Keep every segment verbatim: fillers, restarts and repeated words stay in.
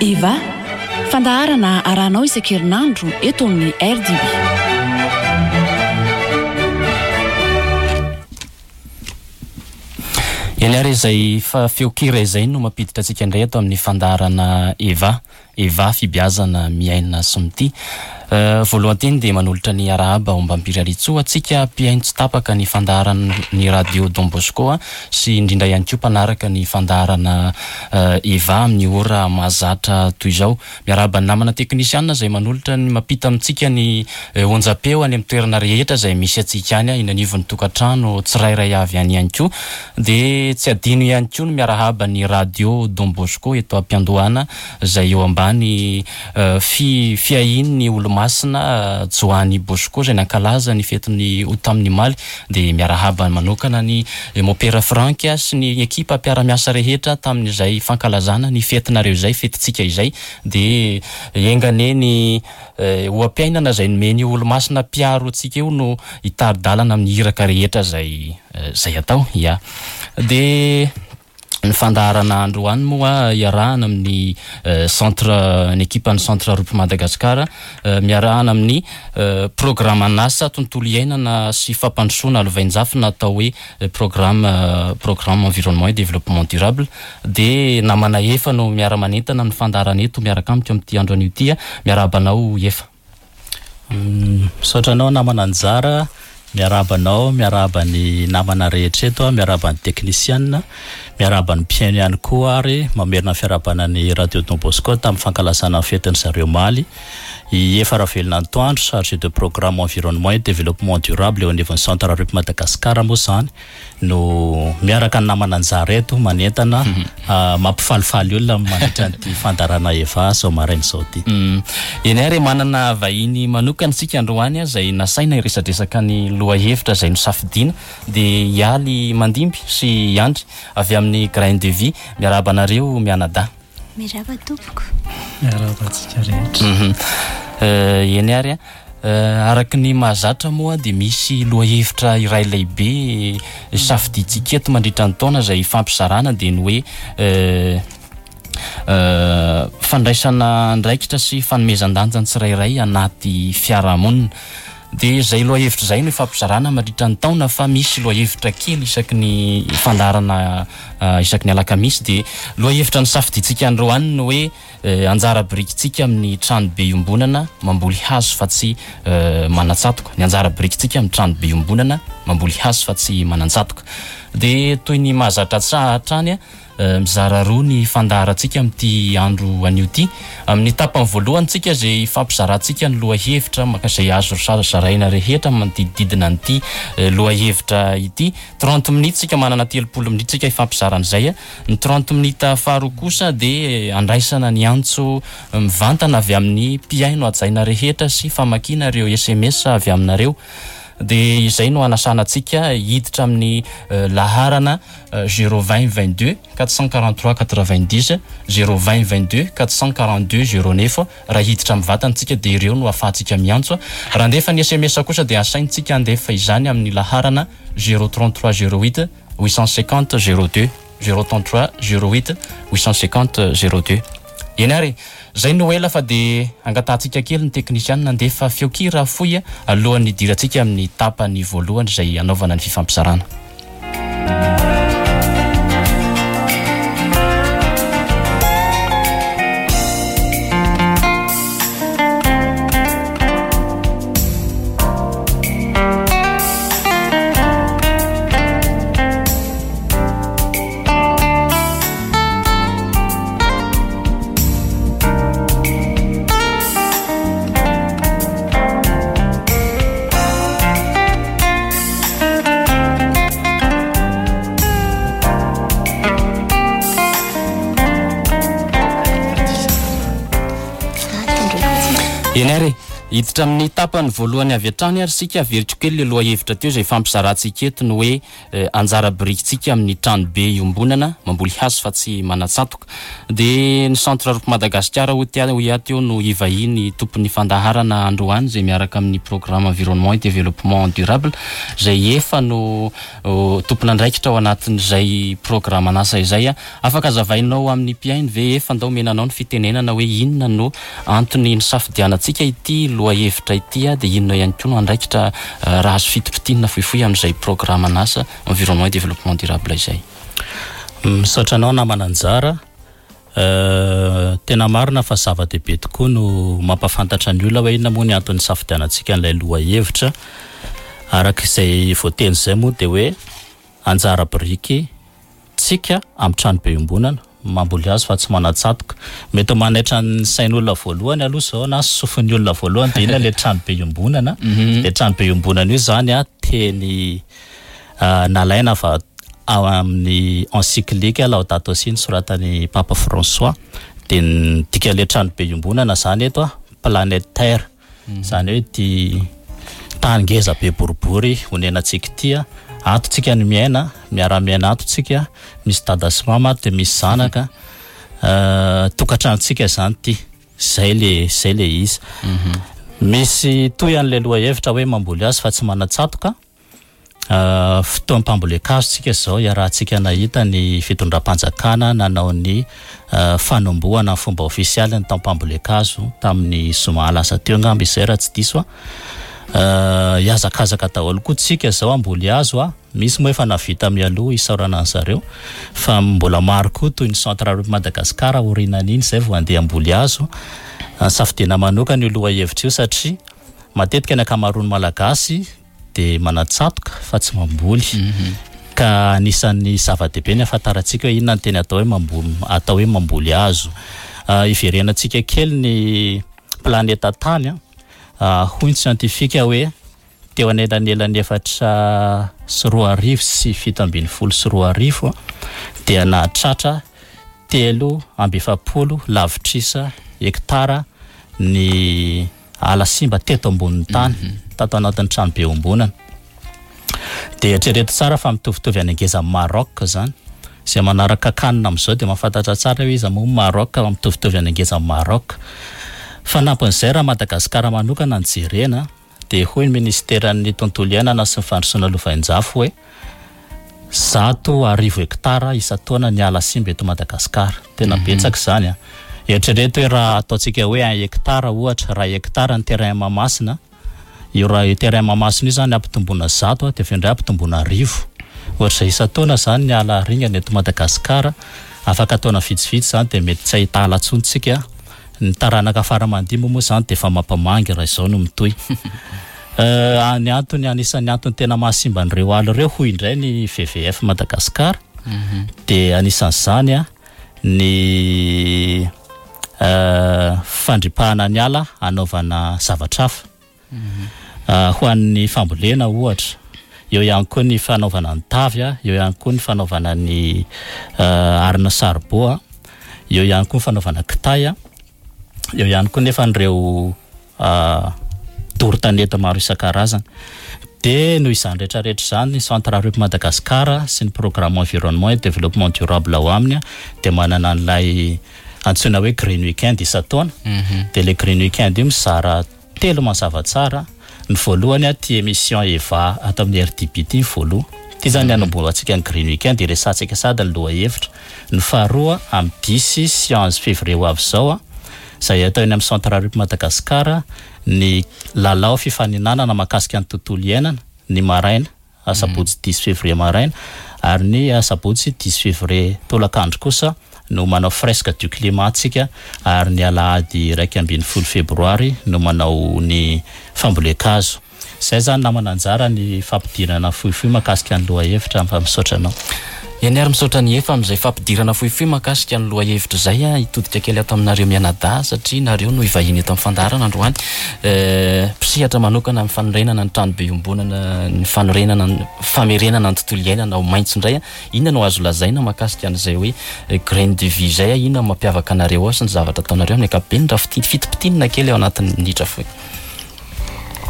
Eva, fandaharana arahanao isan-kerinandro eto amin'ny R D B. Eny ary izay fa feokira izay no mampiditra antsika indray eto amin'ny fandaharana Eva. Eva fibiazana miaina somity. Uh, voalohany teny dia manolotra ny arahaba omba ampiraritsoa atsika mpiaino tsy tapaka ny fandaharana ny radio Don Bosco sy indrindra ihany koa mpanaraka ny fandaharana uh, Eva amin'ny ora mahazatra toy izao. Miarahaba ny namana teknisiana izay manolotra ny mampita amintsika ny uh, onjapeo any amin'ny toerana rehetra izay misy atsika any iny anivon'ny tokantrano tsirairay avy any ihany koa. Dia tsy adino ihany koa no miarahaba ny radio Don Bosco eto am-piandohana izay eo ambany uh, fi, fiahiny ny olo masina Joany Bosco izay nankalaza ny fetiny ho tamin'ny maly dia miarahaba manokana ny Mopera Frank sy ny ekipa mpiara-miasa rehetra tamin'izay fankalazana ny fetinareo izay fetintsika izay dia engane ny eh, ho ampiainana izay nomeny olo masina piaro antsika eo no hitari-dalana amin'ny hiraka rehetra izay eh, zay atao ya dia ny fandaharana androany moa iarahana amin'ny uh, centre ny ekipan'ny centre Roupe Madagasikara uh, miarahana amin'ny uh, programme anasa tontolo iainana sy fampandrosoana alovain-jafy natao hoe uh, programme uh, programme environnement et développement durable dia namana efa no miara-manentana ny fandaharana eto miaraka amiko amin'ity andro an'io ity miarabanao efa. Mm, sotranao namana anjara miarabanao miarabany namana rehetra eto miaraban'ny teknisiana miaraban'ny mpiaino ihany koa ary mamerina fiarabana ny radio Don Bosco tamin'ny fankalazana fetiny zareo maly i efa ravelona antoandro chargé de programme environnement et développement durable eo anivon'ny centre Roupe Madagasikara moa zany no miaraka ny namana anjara eto manentana mm -hmm. uh, mampifalifaly olona mandritra ny fandarana Eva so maraina zao ty. Mm. Eny ary manana vahiny manokana sika androany izay nasaina iresadresaka ny lohahevitra izay nosafidina dia ialy mandimby sy iandry avy amin'ny grain de vie miarabanareo mianada. Miraba tompoko. Miaraba tsika rehetra. Mhm. Uh, eny ary uh, araky ny mahazatra moa dia misy lohahevitra iray lehibe safiditsika eto mandritra ny taona izay fampizarana dia ny hoe uh, uh, fandraisana andraikitra sy fanomezan-danja tsirairay anaty fiarahamonina. Dia izay lohahevitra izay no fampizarana mandritra ny taona fa misy lohahevitra kely isaky ny fandaharana uh, isaky ny alakamisy dia lohahevitra ny safiditsika androany no hoe uh, anjara birikintsika amin'ny trano be iombonana mamboly hazo fa tsy uh, manatsatoka. Ny anjara birikintsika amin'ny trano be iombonana mamboly hazo fa tsy manatsatoka. Dia toy ny mahazatra tsahatra any Uh, mizara roa ny fandaharantsika amin'ity andro an'io ity. Amin'ny tapany voalohany tsika izay fampizarantsika ny lohahevitra makazay azo zaraina rehetra manodidididina an'ity uh, lohahevitra ity. trente minutes tsika manana telopolo minutes tsika ifampizaran'izay. Ny trente minutes faharoa kosa dia andraisana ny antso mivantana avy amin'ny mpiaino ajaina rehetra sy famakina ireo S M S avy aminareo. Dia izay no anasana antsika hiditra amin'ny uh, laharana uh, zéro vingt vingt-deux quatre cent quarante-trois quatre-vingt-dix zéro vingt vingt-deux quatre cent quarante-deux zéro neuf raha hiditra amin'ny vatantsika dia ireo no ahafahantsika miantso. Raha andefa ny S M S kosa dia asaintsika andefa izany amin'ny laharana zéro trente-trois zéro huit huit cent cinquante zéro deux zéro trente-trois zéro huit huit cent cinquante zéro deux. Eny ary zay no ela fa dia angatantsika kely ny teknisiana nandefa feokira foy alohan'ny dirantsika amin'ny tapany voalohany izay anaovana ny fifampizarana. Eny ary hiditra amin'ny tapany voalohany avy hatrany ary sika averitro kely aloha hevitra teo izay fampizarantsika eto ny hoe anjara birikintsika amin'ny trano be iombonana mamboly hazo fa tsy manatsatoka dia ny centre Europe Madagasikara ho teo no ivahiny tompon'ny fandaharana androany izay miaraka amin'ny programme environnement et développement durable izay efa no tompona andraikitra ao anatin'izay programme anasa izay afaka azavainao amin'ny mpiainy ve efa ndao menanao ny fitenenana hoe inona no antony ny safidianantsika ity loha hevitra ity dia inona ihany koa no andraikitra raha azo fitopitinina fohifohy amin'izay programme anasa environnement et développement durable izay. Misaotra anao namana anjara. Tena marina fa zava-dehibe tokoa no mampafantatra ny olona hoe inona moa ny antony safidianantsika an'ilay loha hevitra. Araka izay voateny izay moa dia hoe anjara biriky tsika amin'ny trano be iombonana mamboly hazo fa tsy manatsatoka. Mety manaitra ny sain'olona voalohany aloha zao na sofin'ny olona voalohany dia inona ilay trano be iombonana. Ilay trano be iombonana io zany a teny nalaina fa ao amin'ny encyclique Laudato Si soratany Papa François dia dika ilay trano be iombonana zany eto a planète Terre zany hoe ty tany ngeza be boribory honenantsika ity a atontsika ny miaina miara-miaina atontsika misy dada sy mama dia misy zanaka tokantranontsika zany ity zay le zay le izy. Misy toy an'ilay loha hevitra hoe mamboly hazo fa tsy manatsatoka. Fotoam-pambolekazo tsika zao iarahantsika nahita ny fitondram-panjakana nanao ny fanombohana ny fomba ofisialy ny taom-pambolekazo tamin'ny zoma lasa teo angamba izay raha tsy diso a iazakazaka daholo koa tsika zao amboly hazo a misy moa efa navita mialoha isaorana an'zareo fa mbola maro koa toy ny centre Europe Madagasikara orinan'iny zay vao andeha amboly hazo. Safidiana manokana io loha hevitra io satria matetika ny ankamaroan'ny malagasy dia manatsatoka fa tsy mamboly. Ka anisan'ny zava-dehibe ny ahafantarantsika hoe inona ny teny atao hoe mamboly atao hoe mamboly hazo. Iverenantsika kely ny planeta tany a hoy ny siantifika hoe teo anelanelany efatra sy roa arivo sy fito ambin'ny folo sy roa arivo dia nahatratra telo amby efapolo lavitrisa hektara ny ala simba teto ambonin'ny tany tato anatin'ny trano be iombonana. Dia eritrereto tsara fa mitovitovy any angeza Maroc zany izay manaraka kanina amin'izao dia mahafantatra tsara hoe izy moa Maroc mitovitovy any angeza Maroc. Fanampon'izay raha Madagasikara manokana ny jerena dia hoy ny ministeran'ny tontolo iainana sy ny fandrosoana lovain-jafo hoe zato arivo hektara isa-taona ny ala simba eto Madagasikara. Tena betsaka zany a. Eritrereto hoe raha ataontsika hoe un hektara ohatra raha hektara ny terrain Mahamasina io raha terrain Mahamasina io zany ampitombona zato dia avy ndray ampitombona arivo ohatra izay isa-taona zany ny ala ringana eto Madagasikara afaka ataona vitsivitsy zany dia mety tsy ahita ala tsontsika ny taranaka faramandimbo moa zany dia efa mampamangy raha izao no mitoy. Ny antony anisan'ny antony tena mahasimba an'ireo ala ireo hoy indray ny V V F Madagasikara dia anisan'izany a ny fandripahana ny ala anaovana zavatra hafa ho an'ny fambolena ohatra, eo ihany koa ny fanaovana ny tavy a, eo ihany koa ny fanaovana ny arina sarbo, eo ihany koa ny fanaovana kitay a, eo ihany koa nefa an'ireo doro-tanety maro isan-karazany. Dia noho izany rehetrarehetra izany ny centre Europe Madagasikara sy ny programme environnement et développement durable ao aminy dia manana an'ilay antsoina hoe green weekend isa-taona. Dia le green weekend io mizara telo mazava tsara. Ny voalohany a ty émission Eva ato amin'ny R D B T voaloha. Ty zany anombohantsika ny green weekend iresantsika sady ny loha hevitra. Ny faharoa amin'ny disy sy onze février ho avy izao a izay atao eny amin'ny centre Europe Madagasikara ny lalao fifaninanana mahakasika ny tontolo iainana ny maraina asabotsy dix février maraina ary ny asabotsy dix février tolakandro kosa no manao fresque du climat tsika ary ny alahady raika ambin'ny folo febroary no manao ny fambolekazo. Izay zany namana anjara ny fampidirana fohifohy mahakasika ny loha hevitra misaotra anao. Eny ary misaotra ny efa amin'izay fampidirana fohifohy mahakasika ny loha hevitra izay a hitodika kely ato aminareo mianadahy satria nareo no ivahiny eto amin'ny fandaharana androany. Mpisihatra manokana amin'ny fanorenana ny trano be iombonana ny fanorenana ny famerenana ny tontolo iainana ao maitso indray a inona no azo lazaina mahakasika an'izay hoe graine de vie izay a inona mampiavaka anareo ao sy ny zavatra ataonareo amin'ny ankapobeny raha fitipitininana kely ao anatin'ny minitra fohy.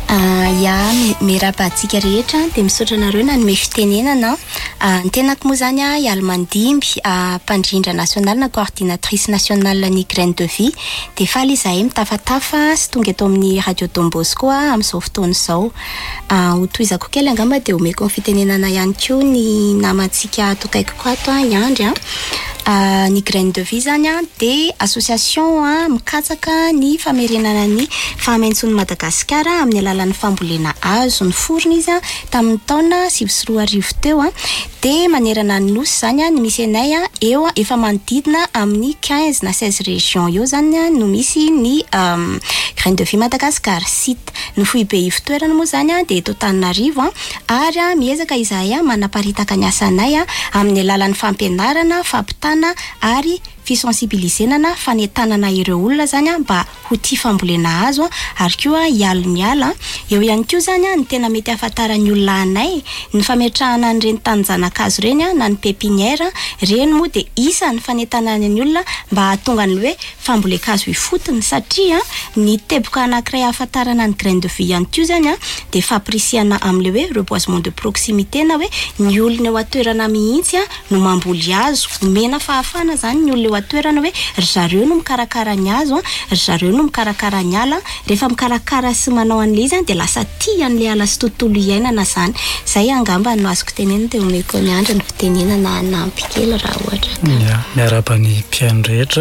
ia mirabantsika rehetra dia misaotra nareo na nome fitenenana ny tenako moa zany a Ialmandimby mpandrindra national na coordinatrice nationale ny graine de vie dia faly izahay mitafatafa sy tonga eto amin'ny radio Don Bosco amin'izao fotoana izao ho toizako kely angamba dia omeko ny fitenenana ihany koa ny namantsika tokaiko koa ato iandry a ny graine de vie zany a dia association a mikatsaka ny famerenana ny fahamaintson'ny Madagasikara amin'ny alalan'ny fambolena hazo ny forona izy a tamin'ny taona sivy sy roa arivo teo a dia manerana ny nosy zany a ny misy anay a eo a efa manodidina amin'ny quinze na seize région eo zany a no misy ny um, graine de vie Madagasikara site ny foibe ivitoerana moa zany a dia eto Antananarivo a ary a miezaka izahay a manaparitaka ny asanay a amin'ny alalan'ny fampianarana fampitana ary fisensibilisenana fanetanana ireo olona zany a mba ho tia fambolena hazo a ary koa hiala miala eo ihany koa zany a ny tena mety ahafantaran'ny olona anay ny fametrahana an'ireny tanin-janakazo reny a na ny pépinière reny moa dia isan'ny fanetanana ny olona mba hahatonga ny hoe fambolekazo ifotony satria ny teboka anankiray ahafantarana ny graine de vie ihany koa zany a dia fampirisiana amin'le hoe reboisement de proximité na hoe ny olona eo atoerana mihitsy a no mamboly hazo omena fahafana zany ny olona toerana hoe ry zareo no mikarakara ny hazo ry zareo no mikarakara ny ala rehefa mikarakara sy manao an'le izy dia lasa tia an'le ala sy tontolo iainana zany zay angamba no azoko tenenana dia omeko ny andra ny fitenenana nampy kely raha ohatra ia miaraba ny mpiaino rehetra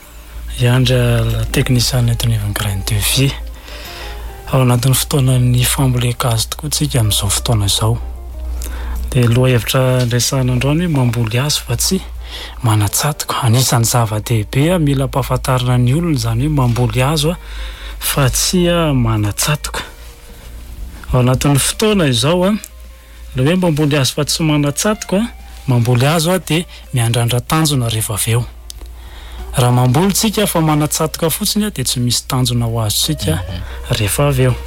iandra teknisiana eto ny graine de vie ao anatin'ny fotoanan'ny fambolekazo tokoa tsika amin'izao fotoana izao dia loha hevitra resahana androany hoe mamboly hazo fa tsy manatsatoka anisan'ny zava-dehibe mila mpahafantarana ny olona zany hoe mamboly hazo a fa tsy manatsatoka ao anatin'ny fotoana izao a le hoe mamboly hazo fa tsy manatsatoka mamboly hazo a dia miandrandra tanjona rehefa avy eo raha mamboly tsika fa manatsatoka fotsiny a dia tsy misy tanjona ho azo tsika rehefa avy eo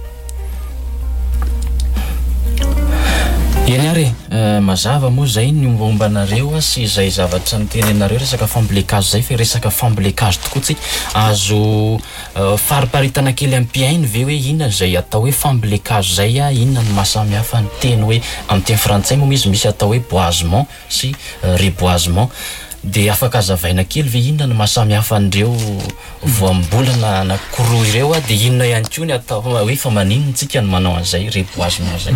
eny ary mazava moa zay ny mombanareo sy izay zavatra nitenenareo resaka fambolekazo zay fa resaka fambolekazo tokoa tsika azo fariparitana kely ampiainy ve hoe inona zay atao hoe fambolekazo zay a inona ny mahasamihafa ny teny hoe amin'ny teny frantsay moa izy misy atao hoe boisement sy reboisement dia afaka azavaina kely ve inona ny mahasamihafa an'ireo voambolana na koroa ireo a dia inona ihany koa ny atao hoe fa maninona tsika ny manao an'izay reboisement zay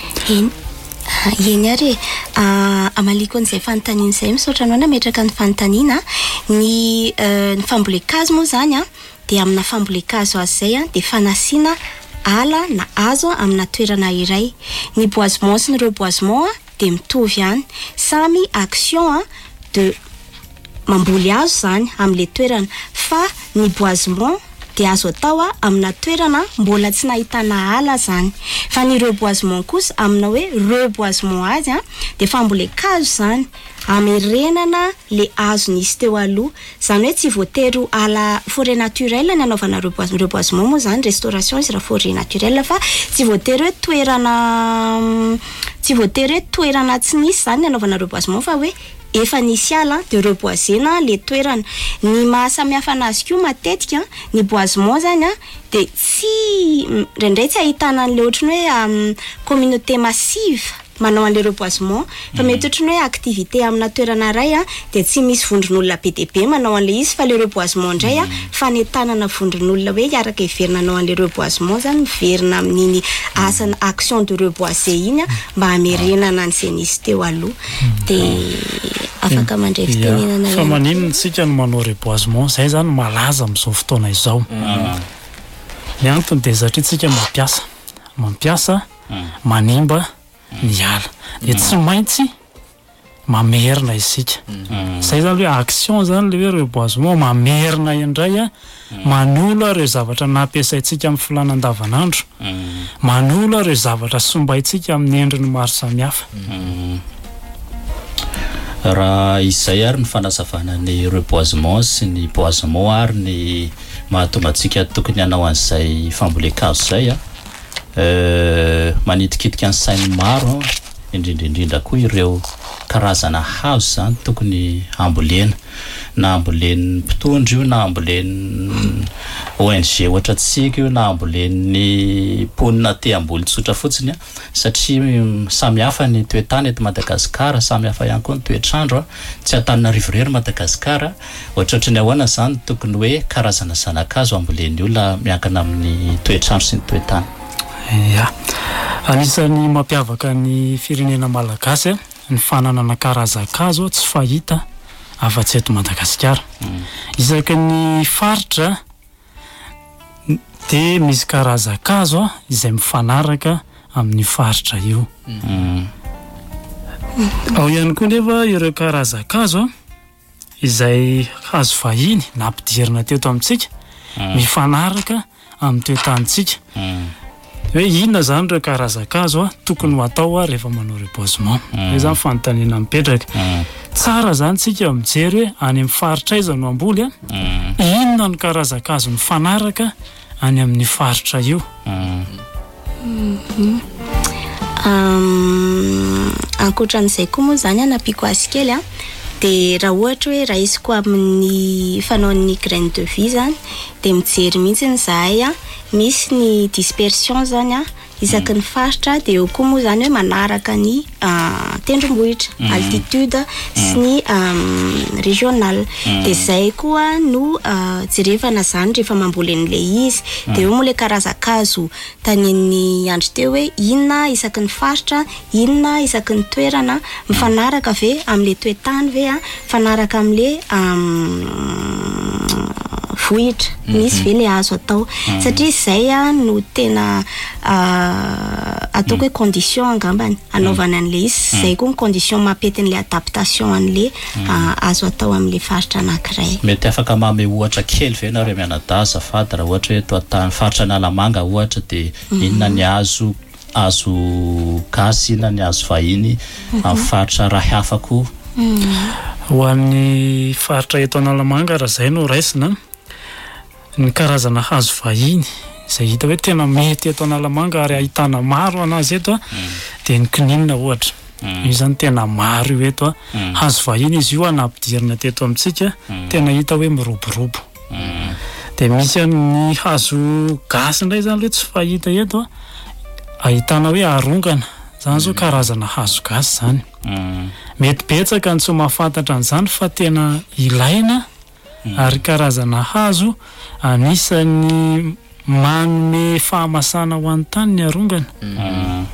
eny ary amaliko an'izay fanontaniana izay misaotra anao nametraka ny fanontaniana ny ny fambolekazo moa zany a dia amina fambolekazo azy zay a dia fanasiana ala na hazo amina toerana iray ny boisement sy ny reboisement a dia mitovy ihany samy action a de mamboly hazo zany amin'le toerana fa ny boisement dia azo atao a amina toerana mbola tsy nahitana ala zany fa ny reboisement kosa amina hoe reboisement azy a dia fambolekazo zany amerenana le hazo nisy teo aloha zany hoe tsy voatery ala forêt naturelle ny anaovana reboisement reboisement moa zany restauration izy raha forêt naturelle fa tsy voatery hoe toerana tsy voatery hoe toerana tsy nisy zany ny anaovana reboisement fa hoe efa nisy ala dia reboisena le toerana ny mahasamihafa anazy koa matetika ny boisement zany a dia tsy indraindray tsy ahitana an'le ohatrany hoe um, communauté massive manao an'le reboisement fa mety ohatrany hoe activité amina toerana iray a dia tsy misy vondron'olona be dia be manao an'le izy fa le reboisement indray a fanetanana vondron'olona hoe hiaraka hiverina anao an'le reboisement zany miverina amin'iny asana action de reboiser iny a mba hamerenana an'izay nisy teo aloha dia afaka mandray fitenenana fa maninona tsika no manao reboisement zay zany malaza amin'izao fotoana izao ny antony dia satria tsika mampiasa mampiasa manimba ny ala dia tsy maintsy mamerina isika zay zany hoe action zany le hoe reboisement mamerina indray a manolo ireo zavatra nampiasaintsika amin'ny filanan-davanandro manolo ireo zavatra sombaintsika amin'ny endriny maro samihafa raha izay ary ny fanazavana ny reboisement sy ny boisement ary ny mahatonga antsika tokony hanao an'izay fambolekazo zay a manidikitika ny sainy maro indrindraindrindra koa ireo karazana hazo zany tokony ambolena na ambolen'ny mpitondry io na ambolen'ny O N G ohatra tsika io na ambolen'ny ponina te amboly tsotra fotsiny satria samy hafa ny toetany eto Madagasikara samy hafa ihany koa ny toetrandro tsy Antananarivo irery Madagasikara ohatrohatry ny ahoana zany tokony hoe karazana zanakazo ambolen'ny olona miankina amin'ny toetrandro sy ny toetany. Ya, anisan'ny mampiavaka ny firenena malagasy ny fananana karazan-kazo tsy fahita afa-tsy eto Madagasikara. Mm. Isaky ny faritra dia misy karazan-kazo izay mifanaraka amin'ny faritra io. Mm. Ao ihany koa nefa ireo karazan-kazo izay hazo vahiny na ampidirina teto amintsika mm. mifanaraka amin'ny toetantsika. Mm. Hoe inona zany ireo karazan-kazo tokony ho atao rehefa manao reboisement. Hoe zany fanontaniana mipetraka. Mm. Tsara zany tsika mijery hoe any amin'ny faritra aiza no amboly mm. inona ny karazan-kazo mifanaraka any amin'ny faritra io. Mm. Mm-hmm. um, ankoatran'izay koa moa zany anapiko azy kely dia raha ohatra hoe raha izy koa amin'ny fanaon'ny graine de vie zany dia mijery mihitsy ny zahay misy ny dispersion zany isaky ny faritra dia eo koa moa zany hoe manaraka ny uh, tendrombohitra mm. altitude mm. sy ny um, régional mm. dia zay koa no uh, jerevana zany rehefa mamboly an'ilay izy mm. dia eo moa le karazan-kazo tanin'ny andro teo hoe inona isaky ny faritra inona isaky ny toerana mifanaraka ve amin'le toetany ve mifanaraka amin'le um, vohitra misy ve le azo atao satria zay no tena ataoko hoe condition angambany anaovana an'le izy zay koa ny condition mampetin'le adaptation an'le azo atao amin'le faritra anankiray. Mety afaka mamy ohatra kely ve nareo mianadaza fady raha ohatra hoe toa faritra Analamanga ohatra dia inona ny azo azo gasy inona ny azo vahiny amin'ny faritra raha hafa koa. Ho an'ny faritra eto Analamanga raha zay no raisina ny karazana hazo vahiny izay hita hoe tena mety eto Analamanga ary ahitana maro anazy eto dia ny kininina ohatra. Io zany tena maro io eto hazo vahiny izy io anampidirina teto amintsika tena hita hoe miroborobo. Dia misy ny hazo gasy indray zany hoe tsy fahita eto ahitana hoe arongana zany zao karazana hazo gasy zany. Mety betsaka ny tsy mahafantatra an'izany fa tena ilaina ary karazana hazo anisan'ny manome fahamasana ho an'ny tany ny arongana. Mm.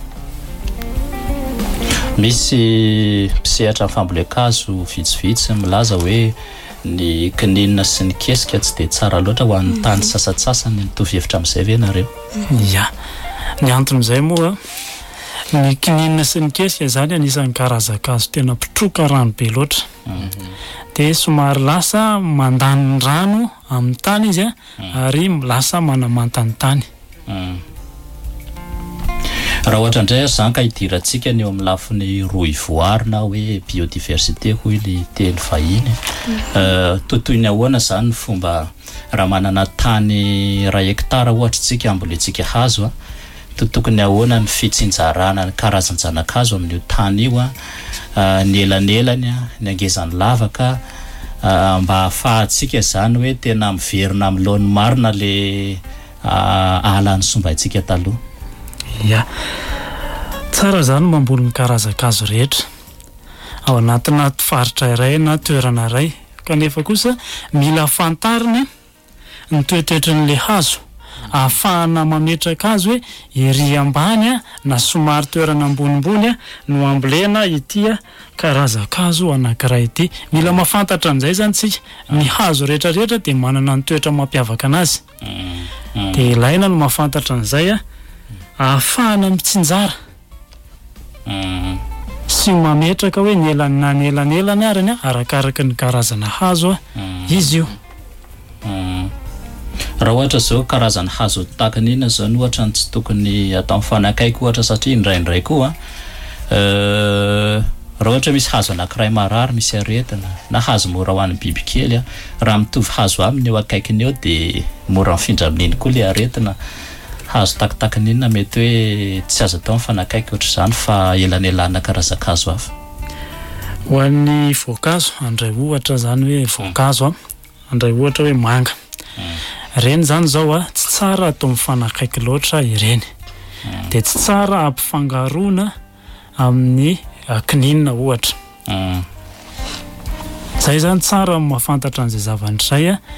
Misy mpisehatra amin'ny fambolea-kazo vitsivitsy milaza hoe ny kininina sy ny kesika tsy dia tsara loatra ho an'ny tany sasatsasany mitovy hevitra amin'izay ve nareo? Ya, ny anton'izay moa ny kininina sy ny kesika zany anisan'ny karazan-kazo tena mpitroka rano be loatra. Dia somary lasa mandany rano amin'ny tany izy ary lasa manamantany tany. Raha ohatra indray zany ka hidirantsika ny eo amin'ny lafiny roa ivoary na hoe biodiversité hoy ny teny vahiny totoy ny ahoana zany ny fomba raha manana tany ray hektara ohatra tsika ambolentsika hazo tokony ahoana ny fitsinjarana ny karazan-janakazo amin'io tany io ny elanelany ny angezany lavaka mba hahafahantsika zany hoe tena miverina amin'ny laony marina le ala ny sombaitsika taloha. Ya, tsara zany mamboly ny karazan-kazo rehetra ao anatina faritra iray na toerana iray kanefa kosa mila fantarina ny toetoetran'le hazo ahafahana mametraka azy hoe ery ambany na somary toerana ambonimbony no ambolena ity karazan-kazo anankiray ity. Mila mahafantatra an'izay zany tsika ny hazo rehetra rehetra dia manana ny toetra mampiavaka anazy dia ilaina no mahafantatra an'izay ahafahana mitsinjara sy mametraka hoe ny elany na ny elanelany arany arakaraka ny karazana hazo izy io. Raha ohatra zao karazana hazo takanina zany ohatra ny tsy tokony atao mifanakaiky ohatra satria indraindray koa raha ohatra misy hazo anankiray marary misy aretina na hazo mora ho an'ny bibikely raha mitovy hazo aminy eo akaikiny eo dia mora mifindra amin'iny koa le aretina. Hazo takitakanina mety hoe tsy azo atao mifanakaiky ohatra zany fa elanelana karazan-kazo hafa. ho an'ny voankazo andray ohatra zany hoe voankazo a andray ohatra hoe manga reny zany zao a tsy tsara atao mifanakaiky loatra ireny de tsy tsara ampifangaroana amin'ny kininina ohatra zay zany tsara mahafantatra an'izay zavandray a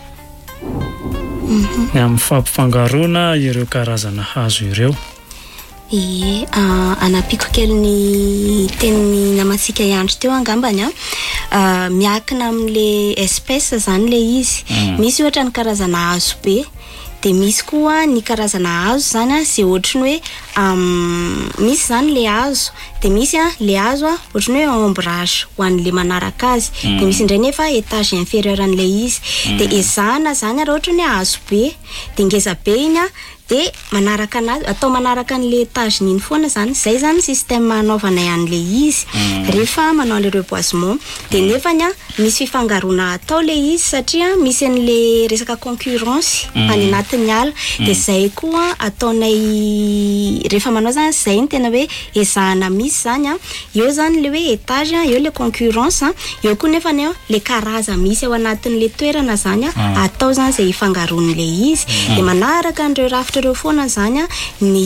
ny amin'ny fampifangaroana ireo karazana hazo ireo. Ie, anapiko kely ny teniny namatsika iandro teo angambany a miakina amin'le espèce zany le izy misy ohatra ny karazana hazo be de misy koa ny karazana hazo zany a zay ohatrany hoe misy zany le hazo de misy a le hazo a ohatrany hoe ombrage ho an'le manaraka azy de misy indray nefa étage inférieur an'le izy de ezahana zany raha ohatrany hoe hazo be de ngeza be iny a de manaraka anazy atao manaraka an'le étage niny foana zany zay zany système anaovana an'le izy rehefa manao le reboisement de nefany a misy fifangaroana atao le izy satria misy an'le resaka concurrence any anatin'ny ala de zay koa ataonay rehefa manao zany zay ny tena hoe ezahana misy zany a eo zany le hoe étage eo le concurrence eo koa nefa eo le karaza misy ao anatin'le toerana zany a atao zany zay ifangaroan'le izy de manaraka an'ireo rafitra reo foana zany a ny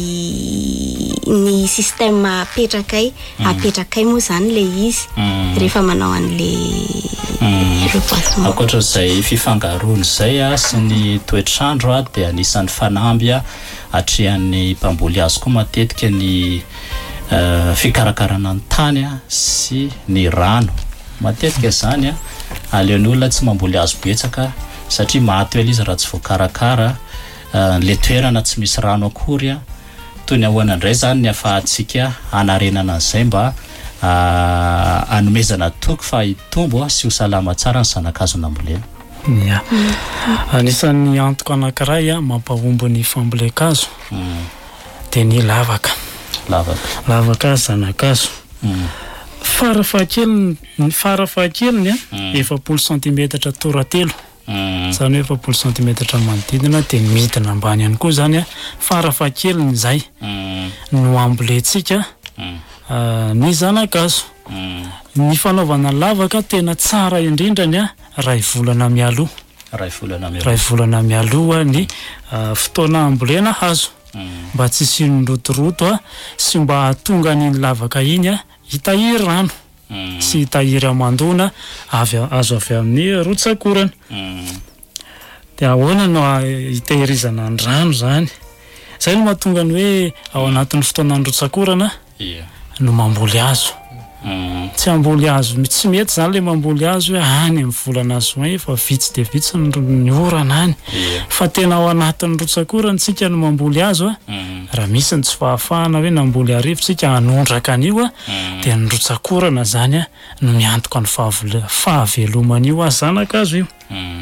ny système apetrakay apetrakay moa zany le izy rehefa manao an'le ankoatra zay fifangaroana zay a sy ny toetrandro a de anisan'ny fanamby a atrehan'ny mpamboly azo koa matetika ny fikarakarana ny tany a sy ny rano matetika zany a aleon'ny olona tsy mamboly azo betsaka satria maty ela izy raha tsy voakarakara le toerana tsy misy rano akory a toy ny ahoana indray zany ny afahantsika anarenana an'izay mba anomezana toky fa hitombo a sy ho salama tsara ny zanak'azo nambolena. Ya anisan'ny antoka anankiray a mampahombo ny fambolekazo de ny lavaka lavaka lavaka zanak'azo farafahakely ny farafahakeliny a efapolo centimetatra toratelo zany hoe efapolo centimetatra manodidina de midina ambany ihany koa zany a farafahakeliny zay no amboletsika ny zanak'azo ny fanaovana lavaka tena tsara indrindrany a ray volana mialoha ray volana mialoha ray volana mialoha ny fotoana ambolena hazo mba tsy sinondrotoroto a sy mba hatonga ny lavaka iny a hitahiry rano sy hitahiry amandona avy azo avy amin'ny rotsakorana de ahoana no hitahirizana ny rano zany zay no mahatonga ny hoe ao anatin'ny fotoanan'ny rotsakorana no mamboly hazo tsy amboly hazo tsy mety zany le mamboly hazo hoe any amin'ny volana juin fa vitsy de vitsy ny orana any fa tena ao anatin'ny rotsakorana tsika no mamboly hazo a raha misy ny tsy fahafahana hoe namboly arivo tsika hanondraka an'io a de ny rotsakorana zany a no miantoka ny fahaveloman'io a zanak'azo io.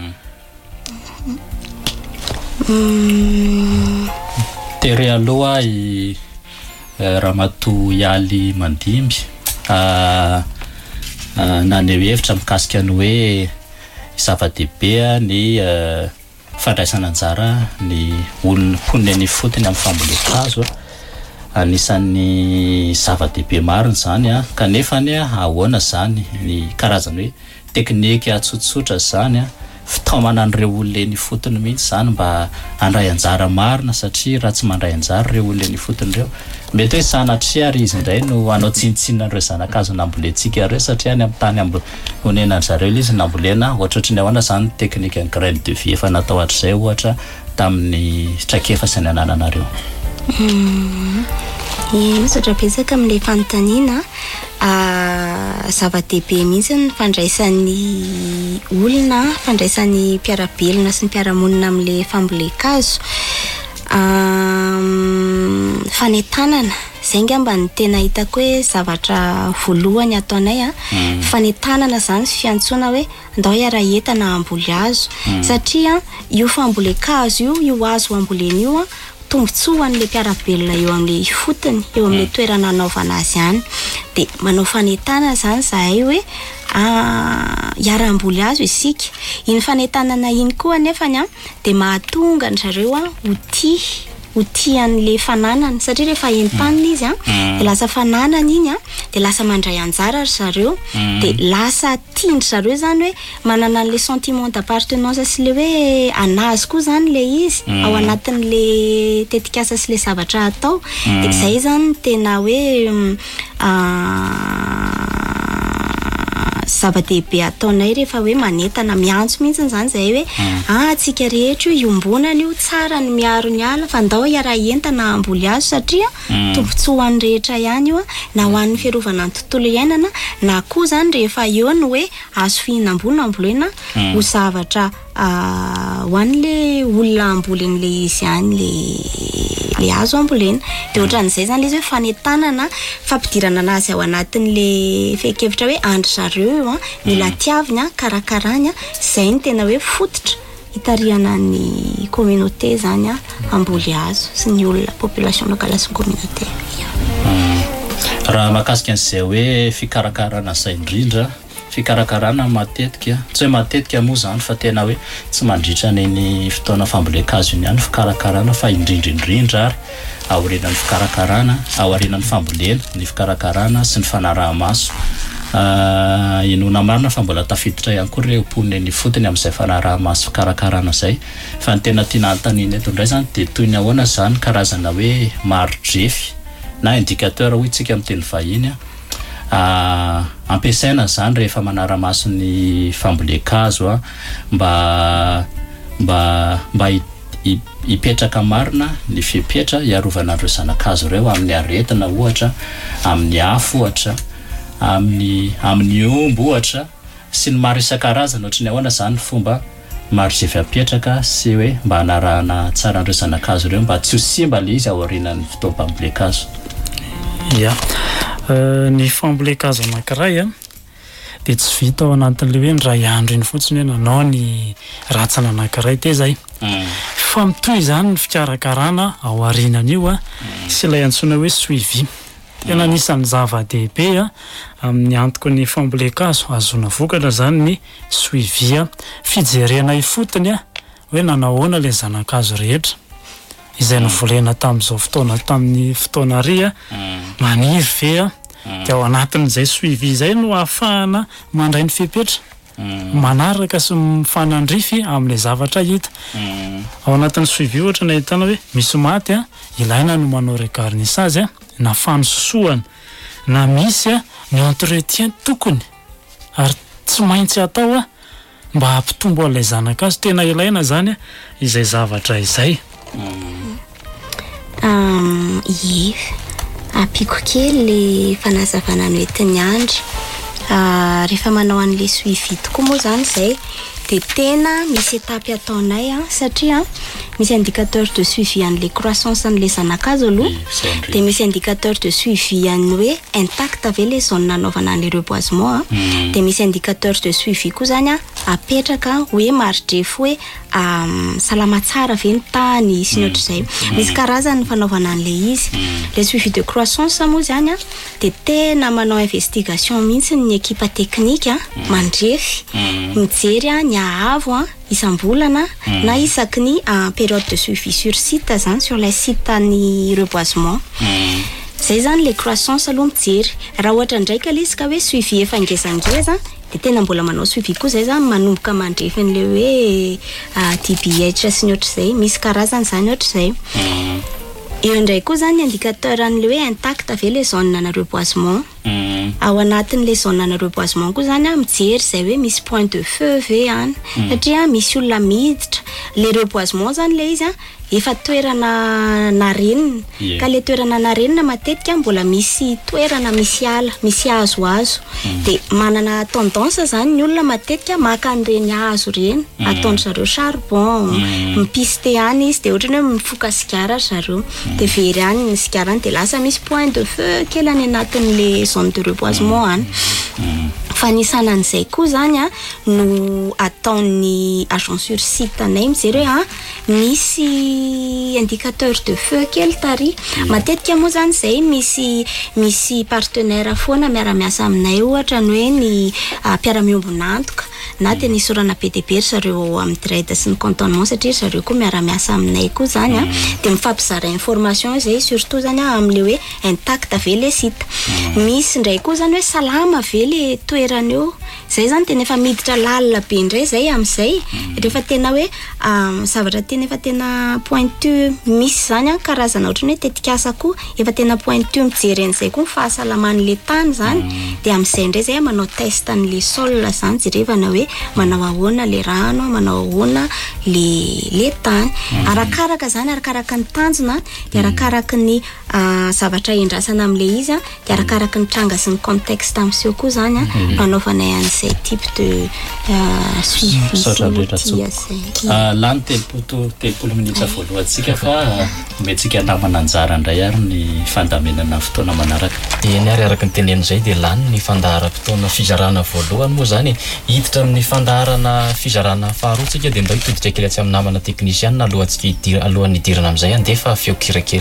Tery aloha i Ramatoa Ialy Mandimby naneho hevitra mikasika ny hoe zava-dehibe ny fandraisana anjara ny olona ponina ny fotony amin'ny fambolekazo anisan'ny zava-dehibe mariny zany a kanefa ny ahoana zany ny karazany hoe teknika tsotsotra zany a fitaomana an'ireo olona ny fotony mihitsy zany mba handray anjara marina satria raha tsy mandray anjara ireo olona ny fotony ireo mety hoe sanatria ary izy indray no anao tsinitsinina an'ireo zanak'azo namboletsika ireo satria ny amin'ny tany honena an'zareo izy nambolena ohatrohatry ny ahoana zany teknika ny graine de vie efa natao hatrizay ohatra tamin'ny traikefa sy ny anananareo. Misaotra betsaka amin'ilay fanontaniana zava-dehibe mihitsy ny fandraisan'ny olona fandraisan'ny mpiarabelona sy ny mpiaramonina amin'ilay fambolekazo fanentanana zay ngamba ny tena hitako hoe zavatra voalohany ataonay a fanentanana zany sy fiantsoana hoe andao hiara-entana amboly hazo satria io fambolekazo io io hazo ambolena io a tombotsoa an'le mpiarabelona eo amin'le fotony eo amin'le toerana anaovana azy ihany de manao fanentanana zany zahay hoe hiara-amboly hazo isika iny fanentanana iny koa nefany a de mahatonga ny zareo a ho tia ho tian'le fananany satria rehefa entanina izy a de lasa fananana iny a de lasa mandray anjara zareo de lasa tiandry zareo zany hoe manana an'le sentiment d'appartenance sy le hoe anazy koa zany le izy ao anatin'le tetikasa sy le zavatra atao de zay zany tena hoe zava-dehibe ataonay rehefa hoe manentana miantso mihitsy zany zay hoe ah atsika rehetra io iombonana io tsara ny miaro ny ala fa ndao iara entana amboly azo satria tombontsy ho an'ny rehetra ihany io a na ho an'ny fiarovana ny tontolo iainana na koa zany rehefa eo ny hoe azo fihinam-boly ambolena ho zavatra ho an'le olona ambolen'le izy ihany le le azo ambolena de ohatran'izay zany le izy hoe fanentanana fampidirana anazy ao anatin'le feikevitra hoe andry zareo io a mila tiaviny a karakarany a zay ny tena hoe fototra hitariana ny communauté zany a amboly azo sy ny olona population locale sy communauté raha mahakasika an'izay hoe fikarakarana zay indrindra fikarakarana matetika tsy hoe matetika moa zany fa tena hoe tsy mandritra ny fotoana fambolekazo iny ihany fikarakarana fa indrindrindrindra ary aorinan'ny fikarakarana aorinan'ny fambolena ny fikarakarana sy ny fanaraha-maso inona marina fa mbola tafiditra ihany koa ireo poniny ny fotony amin'izay fanaraha-maso fikarakarana zay fa ny tena tiana antanina eto indray zany de toy ny ahoana zany karazana hoe maro-drefy na indicateur hoy tsika amin'ny teny vahiny a ampiasaina zany rehefa manara-maso ny fambolekazo a mba mba mba hipetraka marina ny fipetra iarovana ireo zanakazo ireo amin'ny aretina ohatra amin'ny afo ohatra amin'ny amin'ny ombo ohatra sy ny maro isan-karazany ohatra ny ahoana zany fomba maro-drefy apetraka sy hoe mba hanarahana tsara an'ireo zanakazo ireo mba tsy ho simba le izy aorinan'ny fotoam-pambolekazo ya ny fambolekazo anankiray a de tsy vita ao anatin'le hoe ndray andro iny fotsiny hoe nanao ny ratsana anankiray te zay fa mitohy zany ny fikarakarana ao arinan'io a sy ilay antsoina hoe suivi tena anisan'ny zava-dehibe a amin'ny antoko ny fambolekazo azona vokatra zany ny suivi a fijerena ifotony a hoe nanahoana le zanakazo rehetra izay novolena tamin'izao fotoana tamin'ny fotoana ry a maniry ve a de ao anatin'izay suivi zay no ahafahana mandray ny fipetra manaraka sy mifanandrify amin'le zavatra hita ao anatin'ny suivi ohatra na hitana hoe misy maty a ilaina no manao regarnissage a na fanososoana na misy a ny entretien tokony ary tsy maintsy atao a mba hampitombo an'ilay zanakazo tena ilaina zany a izay zavatra izay ie apiko kely le fanazavana ny oetiny andry rehefa manao an'le suivi tokoa moa zany zay de tena misy etapy ataonay a satria misy indicateur de suivi an'le croissance an'le zanakazo aloha de misy indicateur de suivi an'ny hoe intact ave le zone nanaovana an'le reboisement de misy indicateur de suivi koa zany a apetraka hoe marodrefy hoe salama tsara ve ny tany sy ny ohatr'izay misy karazany fanaovana an'le izy le suivi de croissance moa zany a de tena manao investigation mihitsy ny équipe technique a mandrefy mijery a ny ahavo a isam-bolana na isaky ny période de suivi sur site zany sur les sites ny reboisement zay zany le croissance aloha mijery raha ohatra ndraika le izy ka hoe suivi efa ngezangeza de tena mbola manao suivi koa zay zany manomboka mandrefy an'le hoe D B H sy ny ohatr'izay misy karazany zany ohatr'izay eo indray koa zany indicateur an'le hoe intact ave le zone na reboisement ao anatin'le zone na reboisement koa zany a mijery zay hoe misy point de feu ve any satria misy olona miditra le reboisement zany le izy a efa toerana narenina ka le toerana narenina matetika mbola misy toerana misy ala misy hazo hazo de manana tendance zany ny olona matetika maka an'ireny hazo reny ataony zareo charbon mipiste any izy de ohatrany hoe mifoka sigara zareo de very any ny sigarany de lasa misy point de feu kely any anatin'le zone de reboisement any fa nisana an'izay koa zany a no ataony agent sur site anay mijery hoe a misy indicateur de feu kely tary matetika moa zany zay misy misy partenaire foana miara-miasa aminay ohatra ny hoe ny mpiara-miombonantoka na dia nisorana be dia be ry zareo amin'ny direct sy ny cantonnement satria zareo koa miara-miasa aminay koa zany a dia mifampizara information zay surtout zany a amin'le hoe intact ve le site misy ndray koa zany hoe salama ve le toerana eo zay zany tena efa miditra lalina be indray zay amin'izay rehefa tena hoe zavatra tena efa tena pointu misy zany a karazana ohatrany hoe tetikasa koa efa tena pointu mijery an'izay koa fahasalaman'le tany zany dia amin'izay indray zay manao test an'le sol zany jerevana hoe manao ahoana le rano manao ahoana le le tany arakaraka zany arakaraka ny tanjona dia arakaraka ny zavatra endrasana amin'le izy a dia arakaraka ny tranga sy ny contexte amin'izay koa zany a fanaovanay an'izay type de suivi lany telopolo telopolo minitra voalohantsika fa metsika namana anjara indray ary ny fandamenana fotoana manaraka eny ary araka ny tenen'izay dia lany ny fandaharam-potoana fizarana voalohany moa zany hiditra amin'ny fandaharana fizarana faharoa tsika dia mba hitoditra kely atsy amin'ny namana teknisianina alohantsika hidir alohan'ny hidirana amin'izay andefa feo kirakely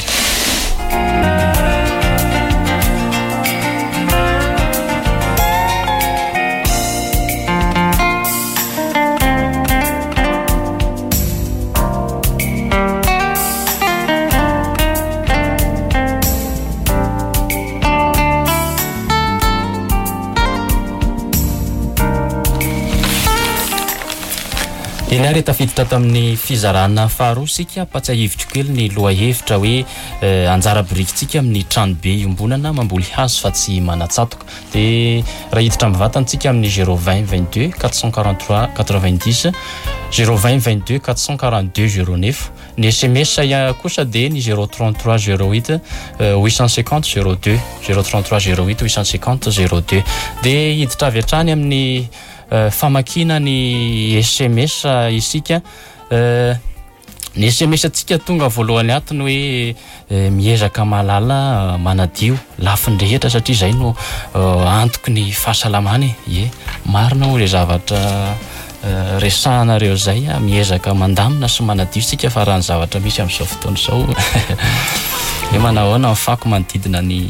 eny ary tafiditra tamin'ny fizarana faharoa sika patsahivitro kely ny lohahevitra hoe anjara birikintsika amin'ny trano be iombonana mamboly hazo fa tsy manatsatoka dia raha hiditra amin'ny vatantsika amin'ny zéro vingt vingt-deux quatre cent quarante-trois quatre-vingt-dix zéro vingt vingt-deux quatre cent quarante-deux zéro neuf ny S M S kosa dia ny zéro trente-trois zéro huit huit cent cinquante zéro deux zéro trente-trois zéro huit huit cent cinquante zéro deux dia hiditra avy hatrany amin'ny famakina ny S M S isika ny S M S atsika tonga voalohany atiny hoe miezaka malala manadio lafindrehitra satria zay no antoky ny fahasalamany e marina ho le zavatra resahanareo zay a miezaka mandamina sy manadio sika fa raha ny zavatra misy amin'izao fotoana izao hoe manahoana mifako manodidina ny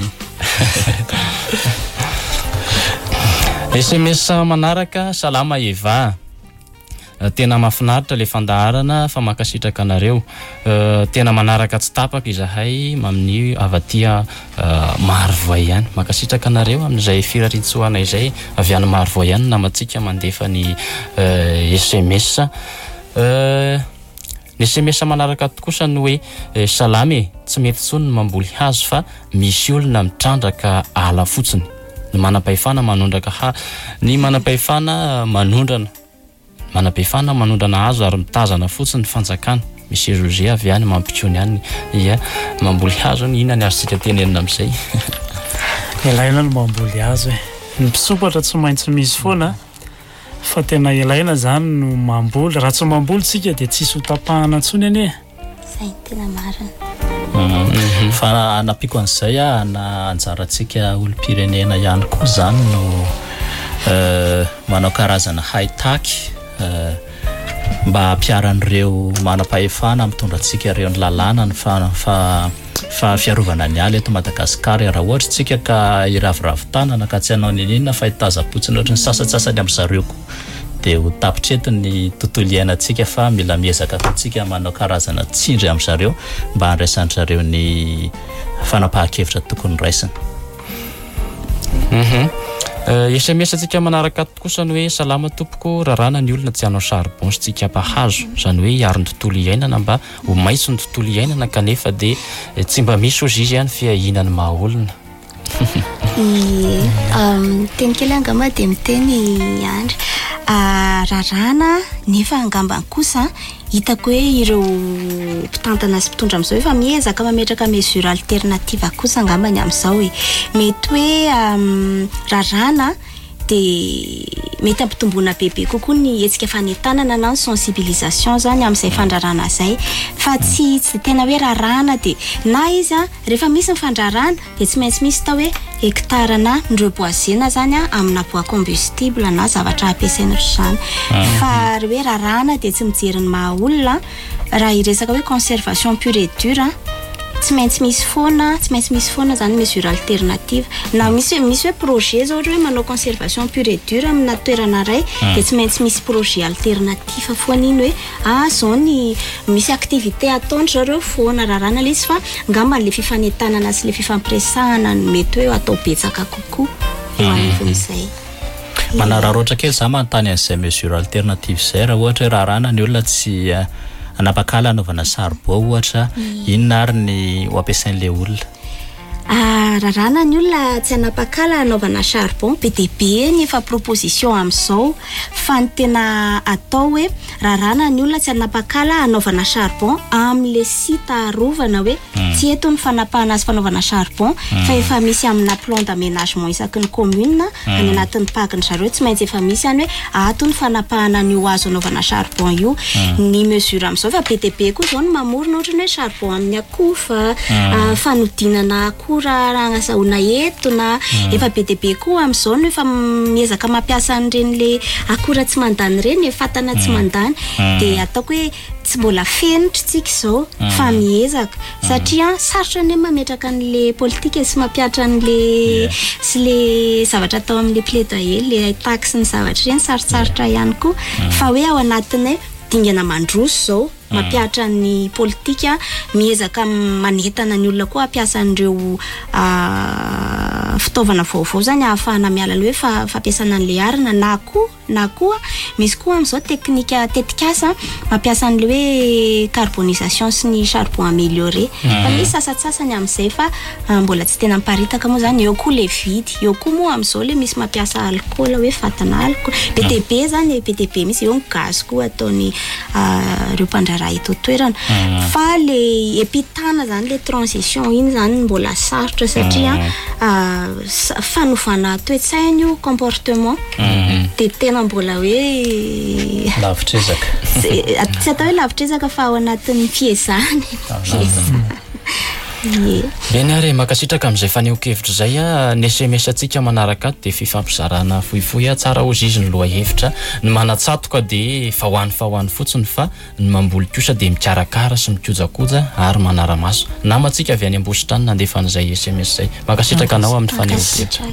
S M S manaraka salama eva tena mahafinaritra le fandaharana fa makasitraka anareo tena manaraka tsy tapaka izahay amin'ny avatia Marovoay ihany makasitraka anareo amin'izay firarintsoana izay avy any Marovoay ihany namantsika mandefa ny S M S ny S M S manaraka kosa ny hoe salame tsy mety tsony mamboly hazo fa misy olona mitrandraka ala fotsiny ny manam-pahefana manondraka ha ny manam-pahefana manondrana manam-pahefana manondrana hazo ary mitazana fotsiny fanjakana misy Roger avy any mampikony any ia mamboly hazo ny inona ny azontsika tenenina amin'izay ilaina ny mamboly hazo e ny mpisopatra tsy maintsy misy foana fa tena ilaina zany no mamboly raha tsy mamboly tsika dia tsisy hotapahana ntsony anie zay tena marina fa napiko an'izay a na anjarantsika olo-pirenena ihany koa zany no manao karazana haitaky mba hampiaran'ireo manam-pahefana mitondrantsika ireo ny lalàna ny fa fa fiarovana ny ala eto Madagasikara raha ohatra tsika ka iraviravin-tanana ka tsy hanao ninina fa hitaza-potsiny ohatra ny sasatsasany amin'ny zareo koa dia ho tapitreto ny tontolo iainantsika fa mila miezaka ataontsika manao karazana tsindry amin'ny zareo mba handraisan'ny zareo ny fanapahan-kevitra tokony raisina S M S atsika manaraka kosa ny hoe salama tompoko rarana ny olona tsy hanao charbon sy tsika hampahazo zany hoe hiaro ny tontolo iainana mba ho maitso ny tontolo iainana kanefa dia tsy mba misy ozy izy ihany fiahinany maha olona teny kely angamba dia miteny andry rarana nefa angambany kosa hitako hoe ireo mpitantana sy mpitondra amin'izao efa miezaka mametraka mesure alternative kosa angambany amin'izao hoe mety hoe rarana dia mety ampitomboana bebe kokoa ny etsika fanentanana na ny sensibilisation zany amin'izay fandrarana zay fa tsy tsy tena hoe rarana dia na izy a rehefa misy ny fandrarana dia tsy maintsy misy tao hoe hectare na reboisena zany a amina bois combustible na zavatra ampiasaina zany fa hoe rarana dia tsy mijery ny maha olona raha iresaka hoe conservation pure et dure tsy maintsy misy foana tsy maintsy misy foana zany mesure alternative na misy misy hoe projet zao ohatra hoe manao conservation pure et dure amina toerana ray dia tsy maintsy misy projet alternatif foana iny hoe ah zao ny misy activité ataondry zareo foana rarana le izy fa ngamba le fifanentanana sy le fifampiresahana no mety hoe atao betsaka kokoa eo amin'izay manararoatra kely za manontany an'izay mesure alternative zay raha ohatra hoe rarana ny olona tsy anapakala anaovana sarbo ohatra inona ary ny ho ampiasain'le olona rarana ny olona tsy anapakala anaovana charbon be dia be ny efa proposition amin'izao fa ny tena atao hoe rarana ny olona tsy anapakala anaovana charbon amin'le site arovana hoe tsy eto ny fanapahana azy fanaovana charbon fa efa misy amina plan d'aménagement isaky ny commune any anatin'ny pakiny zareo tsy maintsy efa misy any hoe ato ny fanapahana ny ho azo anaovana charbon io ny mesure amin'izao fa be dia be koa zao ny mamorona ohatra ny hoe charbon amin'ny akofa fanodinana akora agnasaona etona efa be dia be koa amin'izao no efa miezaka mampiasa an'ireny le akora tsy mandany ireny fatana tsy mandany dia ataoko hoe tsy mbola fenitra tsika izao fa miezaka satria sarotra ny mametraka an'le politika sy mampiatra an'le sy le zavatra atao amin'le plaidoyer le taxe ny zavatra ireny sarotsarotra ihany koa fa hoe ao anatin'ny dingana mandroso zao mampiatra ny politika miezaka manetana ny olona koa ampiasa an'ireo fitaovana vaovao zany ahafahana miala le hoe fampiasana an'le arina na koa na koa misy koa amin'izao teknika tetikasa mampiasa an'le hoe carbonisation sy ny charbon amélioré fa misy sasatsasany amin'izay fa mbola tsy tena miparitaka moa zany eo koa le vidy eo koa moa amin'izao le misy mampiasa alcool hoe fatana alcool be dia be zany be dia be misy eo ny gaz koa ataony ireo mpandrara eto toerana fa le epitana zany le transition iny zany mbola sarotra satria fanovana toe-tsaina io comportement dia tena mbola hoe lavitrezaka tsy atao hoe lavitrezaka fa ao anatin'ny fiezany beny ary makasitraka amin'izay faneho-kevitra zay a ny S M S atsika manaraka ato dia fifampizarana fohifohy a tsara ho zizy ny loha hevitra ny manatsatoka dia fa hoany fa hoany fotsiny fa ny mamboly kosa dia mikarakara sy mikojakoja ary manaramaso namantsika avy any ambositrany nandefa an'izay S M S zay makasitraka anao amin'ny faneho-kevitra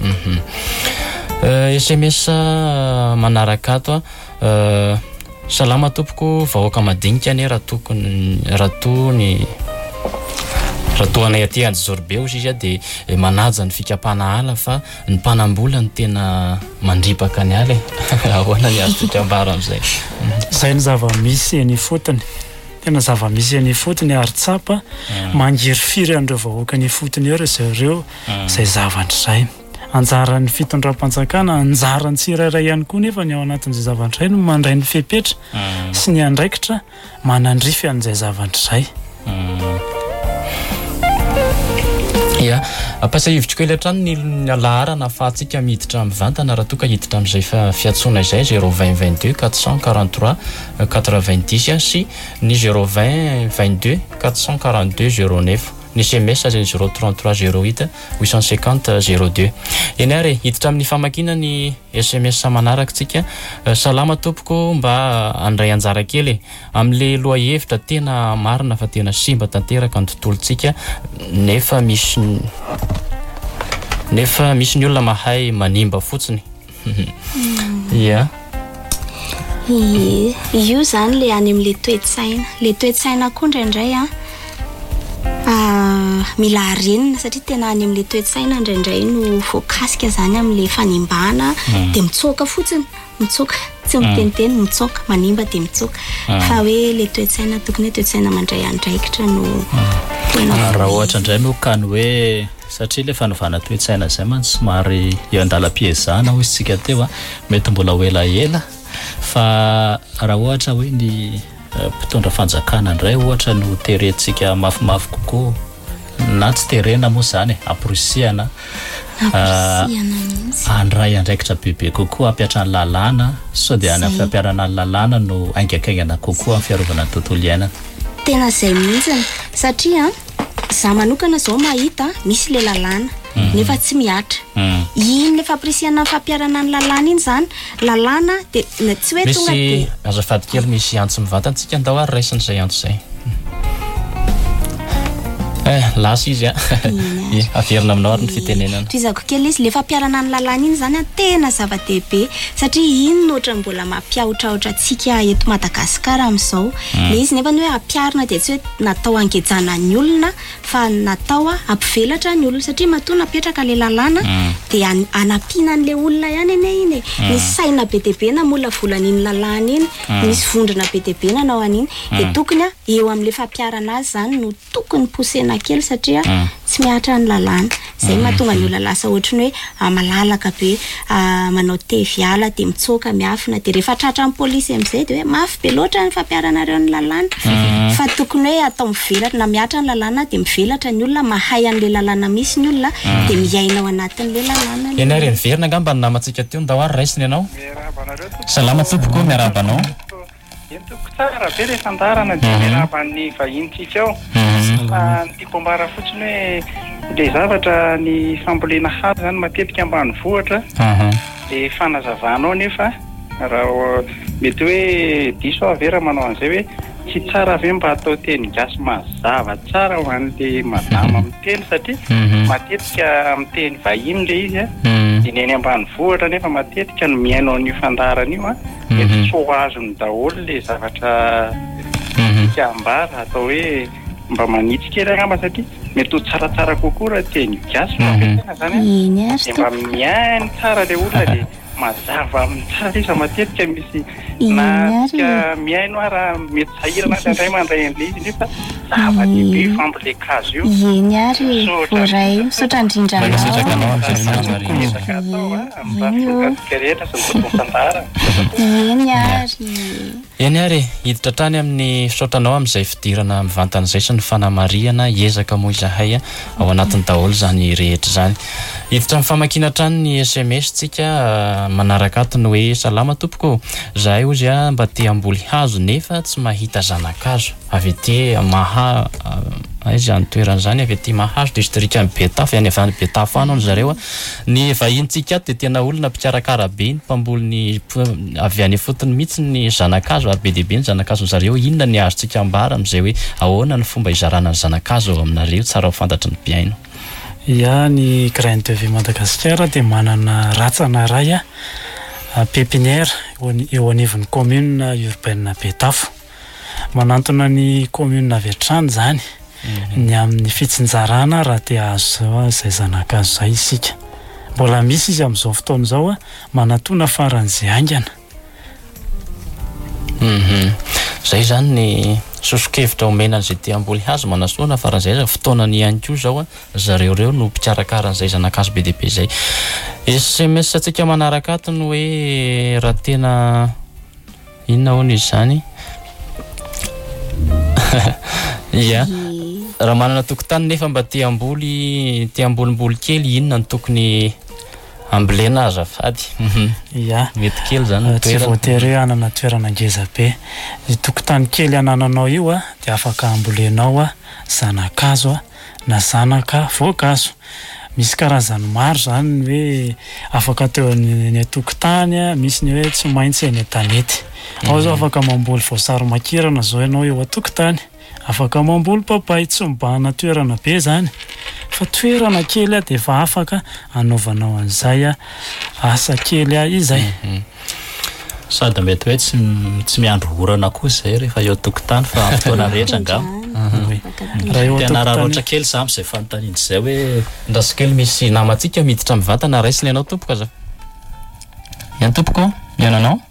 S M S manaraka ato a salama tompoko vahoaka madinika ane raha tokony raha tony raha toanay aty Anjorbe ozy izy a dia manaja ny fikapana ala fa ny mpanambola ny tena mandripaka ny ala ahoana ny azo fikambara amin'izay zay ny zava-misy eny fotony tena zava-misy eny fotony ary tsapa mangiry firy an'ireo vahoaka ny fotony eo zareo zay zavatra zay anjaran'ny fitondram-panjakana anjarany tsirairay ihany koa nefa ny ao anatin'izay zavatra zay no mandray ny fepetra sy ny andraikitra manandrify an'izay zavatra zay ia ampasahivitra koa ilatrano ny laharana afahantsika miditra amin'ny vantana raha toka hiditra amin'izay fiatsoana izay zéro vingt vingt-deux quatre cent quarante-trois quatre-vingt-dix sy ny zéro vingt vingt-deux quatre cent quarante-deux zéro neuf ny S M S zay zéro trente-trois zéro huit huit cent cinquante zéro deux eny ary hiditra amin'ny famakina ny S M S manaraka tsika salama tompoko mba andray anjara kely amin'le loha hevitra tena marina fa tena simba tanteraka ny tontolontsika nefa misy nefa misy ny olona mahay manimba fotsiny ia io zany le any amin'le toe-tsaina le toe-tsaina koa indraindray a mila arenina satria tena any amin'le toe-tsaina indraindray no voakasika zany amin'le fanimbana dia mitsoaka fotsiny mitsoaka tsy miteniteny mitsoaka manimba dia mitsoaka fa hoe le toe-tsaina tokony hoe toe-tsaina mandray andraikitra no raha ohatra indray moa kany hoe satria le fanovana toe-tsaina zay man somary eo andalam-piezahana hoy isika teo a mety mbola ho elaela fa raha ohatra hoe ny mpitondra fanjakana indray ohatra no terentsika mafimafy kokoa na tsy terena moa zany amporosihana andray andraikitra bebe kokoa ampiatra ny lalàna so dia any fampiarana ny lalàna no aingakaingana kokoa amin'ny fiarovana ny tontolo iainana tena izay mihitsiny satria za manokana zao mahita misy le lalàna nefa tsy miatra iny le fampirisihana fampiarana ny lalàna iny zany lalàna dia tsy hoe tonga misy azafady kely misy antso mivantana tsika andao ary raisin'izay antso zay Eh, lasa izy a averina aminao ary ny fitenenana trizako kely izy le fampiarana ny lalàna iny zany a tena zava-dehibe satria iny nohatra mbola mampiahotrahotra atsika eto Madagasikara amin'izao le izy nefa ny hoe ampiarina dia tsy hoe natao angejana ny olona fa natao ampivelatra ny olona satria matoa napetraka le lalàna dia anampiana an'le olona ihany ene iny e misy saina be dehibe na mola volan'iny lalàna iny misy vondrona be dehibe nanao an'iny dia tokony a eo amin'le fampiarana azy zany no tokony posena kely satria tsy miatra ny lalàna zay mahatonga ny olona lasa ohatrany hoe malalaka be manao teviala dia mitsoka miafina dia rehefa tratra ny polisy amin'izay dia hoe mafy be loatra ny fampiaranareo ny lalàna fa tokony hoe atao mivelatra na miatra ny lalàna dia mivelatra ny olona mahay an'le lalàna misy ny olona dia miaina ao anatin'le lalàna eny ary miverina angamba ny namantsika teo ndao ary raisiny ianao salama tompoko miarabanao entoko tsara be rehefa andarana dia miaraban'ny vahintsika ao ny tiako ambara fotsiny hoe le zavatra ny fambolena hazo zany matetika ambany vohatra dia fanazavanao nefa raha mety hoe diso avera manao an'izay hoe tsy tsara ve mba atao teny gasy mazava tsara ho an'le madama miteny satria matetika miteny vahiny le izy a dia neny ambany vohatra nefa matetika no miainao an'io fandarana io a mety tsy ho azony daholo le zavatra ambara atao hoe mba manitsy kely angamba satria mety ho tsaratsara kokoa raha teny gasy fampiasana zany dia mba miainy tsara le olona dia mazava amin'ny tsara izy matetika misy na tika miaino raha mety sahirana andray mandray an'le izy nefa zava-dehibe fambolekazo io eny ary voray misaotra indrindra eny ary eny ary hiditra trany amin'ny fisaotranao amin'izay fidirana mivantan'izay sy ny fanamariana hiezaka moa izahay ao anatin'ny daholo zany rehetra zany hiditra amin'ny famakina trany ny S M S tsika manaraka atony hoe salama tompoko zahay ozy a mba te amboly hazo nefa tsy mahita zanakazo avy ety maha aizy any toerana zany avy ety mahazo distrika ny Betafo any avy any Betafo any ao zareo ny vahintsika ato dia tena olona mpikarakara be ny mpamboly ny avy any fotony mihitsy ny zanakazo ary be dehibe ny zanakazo zareo inona ny azontsika ambara amin'izay hoe ahoana ny fomba izarana ny zanakazo ao aminareo tsara ho fantatry ny mpiaino ia ny Graine de Vie Madagasikara dia manana ratsana ray a pépinière eo anivon'ny commune urbaine Betafo manantona ny commune avy hatrany zany ny amin'ny fitsinjarana raha te azo zao izay zanakazo izay isika mbola misy izy amin'izao fotoana izao a manatona faran'izay aingana zay zany ny sosokevitra omenany zay te amboly hazo manasoana faran'izay za fotoanany ihany koa zao a zareo reo no mpikarakara an'izay zanakazo be dehibe zay S M S atsika manaraka atony hoe raha tena inona hono izy zany ia raha manana tokotany nefa mba te amboly te ambolimboly kely inona ny tokony ambolena azafady ia mety kely zany tsy voatery anana toerana ngeza be tokotany kely anananao io a dia afaka ambolenao a zanakazo a na zanaka voankazo misy karazany maro zany hoe afaka teo ny tokotany a misy ny hoe tsy maintsy eny tanety ao zao afaka mamboly voasary makirana zao ianao eo a-tokotany afaka mamboly papay tsy mibahana toerana be zany fa toerana kely a dia efa afaka anaovanao an'izay a asa kely a izay sady mety hoe tsy tsy miandro orana koa zay rehefa eo tokotany fa fotoana rehetra angamba raha eo tena raha a-tokotany roatra kely za amin'izay fanontaniana izay hoe ndasikely misy namantsika miditra mivantana raisiny ianao tompoko aza ihany tompoko iananao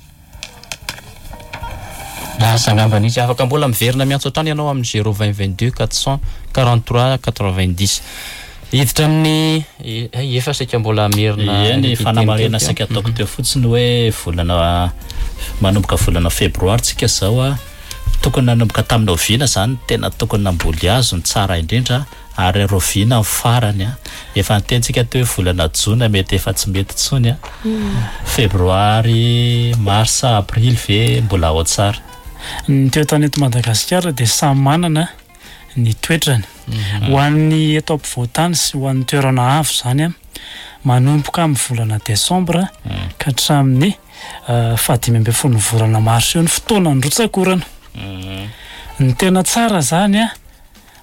lasa angambany izy afaka mbola miverina miantso hatrany ianao amin'ny zéro vingt vingt-deux quatre cent quarante-trois quatre-vingt-dix hiditra amin'ny efa saika mbola merina eny fanamarena saika ataoko teo fotsiny hoe volana manomboka volana febroary tsika zao a tokony nanomboka tamin'ny oviana zany tena tokony namboly azo ny tsara indrindra ary roviana ny farany a efa nitentsika teo hoe volana jona mety efa tsy mety tsony a febroary marsa aprily ve mbola ao tsara ny toetany eto Madagasikara dia samy manana ny toetrany ho an'ny eto ampovoantany sy ho an'ny toerana avo zany a manomboka amin'ny volana desambra ka hatramin'ny fahadimy ambin'ny folo ny volana mars eo ny fotoana ny rotsakorana ny tena tsara zany a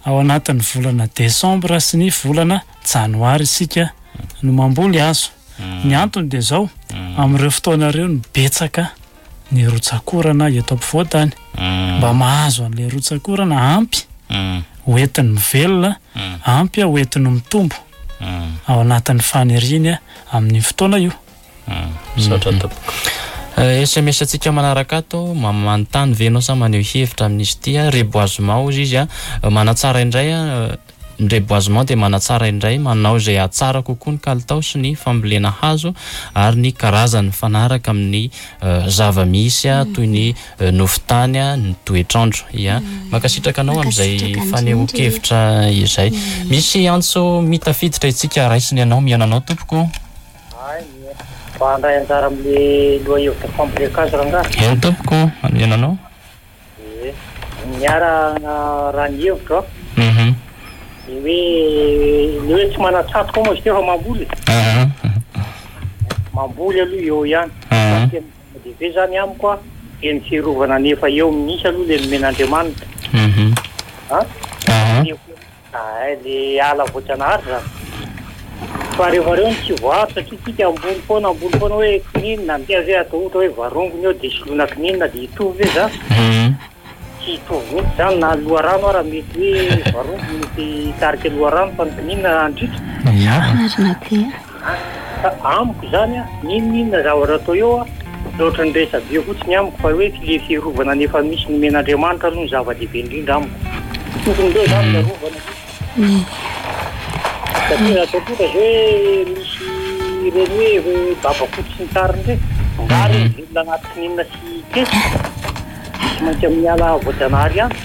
ao anatin'ny volana Desambra sy ny volana Janoary isika no mamboly hazo. Ny antony dia zao, amin'ireo fotoanareo no betsaka ny rotsakorana eto ampovoan-tany. Mba mahazo an'ilay rotsakorana ampy hoentin'ny mivelona, ampy hoentin'ny mitombo ao anatin'ny faniriany amin'ny fotoana io. Misaotra tompoko. S M S atsika manaraka ato mamantany venao sa maneho hevitra amin'izy ity reboisement ozy izy a manatsara indray a ny reboisement dia manatsara indray manao izay atsara kokoa ny kalitao sy ny fambolena hazo ary ny karazany fanaraka amin'ny zava-misy a toy ny nofotany a ny toetrandro ia makasitraka anao amin'izay faneho-kevitra izay. Misy antso mitafiditra itsika raisiny anao miananao tompoko. Pandray anjara amin'ny loha hevitra fambolekazo rangahy. Eny tompoko miananao. E miara raha ny hevitra. Mhm. Ny hoe ny hoe tsy manatsato moa izy fa mamboly. Ah. Mamboly aloha eo ihany. Dia zany amiko dia ny fiarovana nefa eo minisy aloha le nomen'Andriamanitra. Mhm. Ha? Ah. Ah, le ala voajanahary zany. Fa rehefa tsy voary satria tsika ambony foana ambony foana hoe kininina dia zay atao ohatra hoe varongony eo dia solona kininina dia hitovy ve za? Tsy hitovy mihitsy zany na loharano ara mety hoe varongony mety tarika loharano fa ny kininina andritra. Marina be. Amiko zany a ninona zavatra atao eo a loatra ny resabe fotsiny amiko fa hoe le fiarovana nefa misy nomen'Andriamanitra aloha ny zava-dehibe indrindra amiko. Tokony ndreo zany fiarovana. Satria atao koa hoe misy ireny hoe babakotsy ny tariny ireny ngary ny vilona anaty kininina sy kesy tsy maintsy amin'ny ala voajanahary ihany.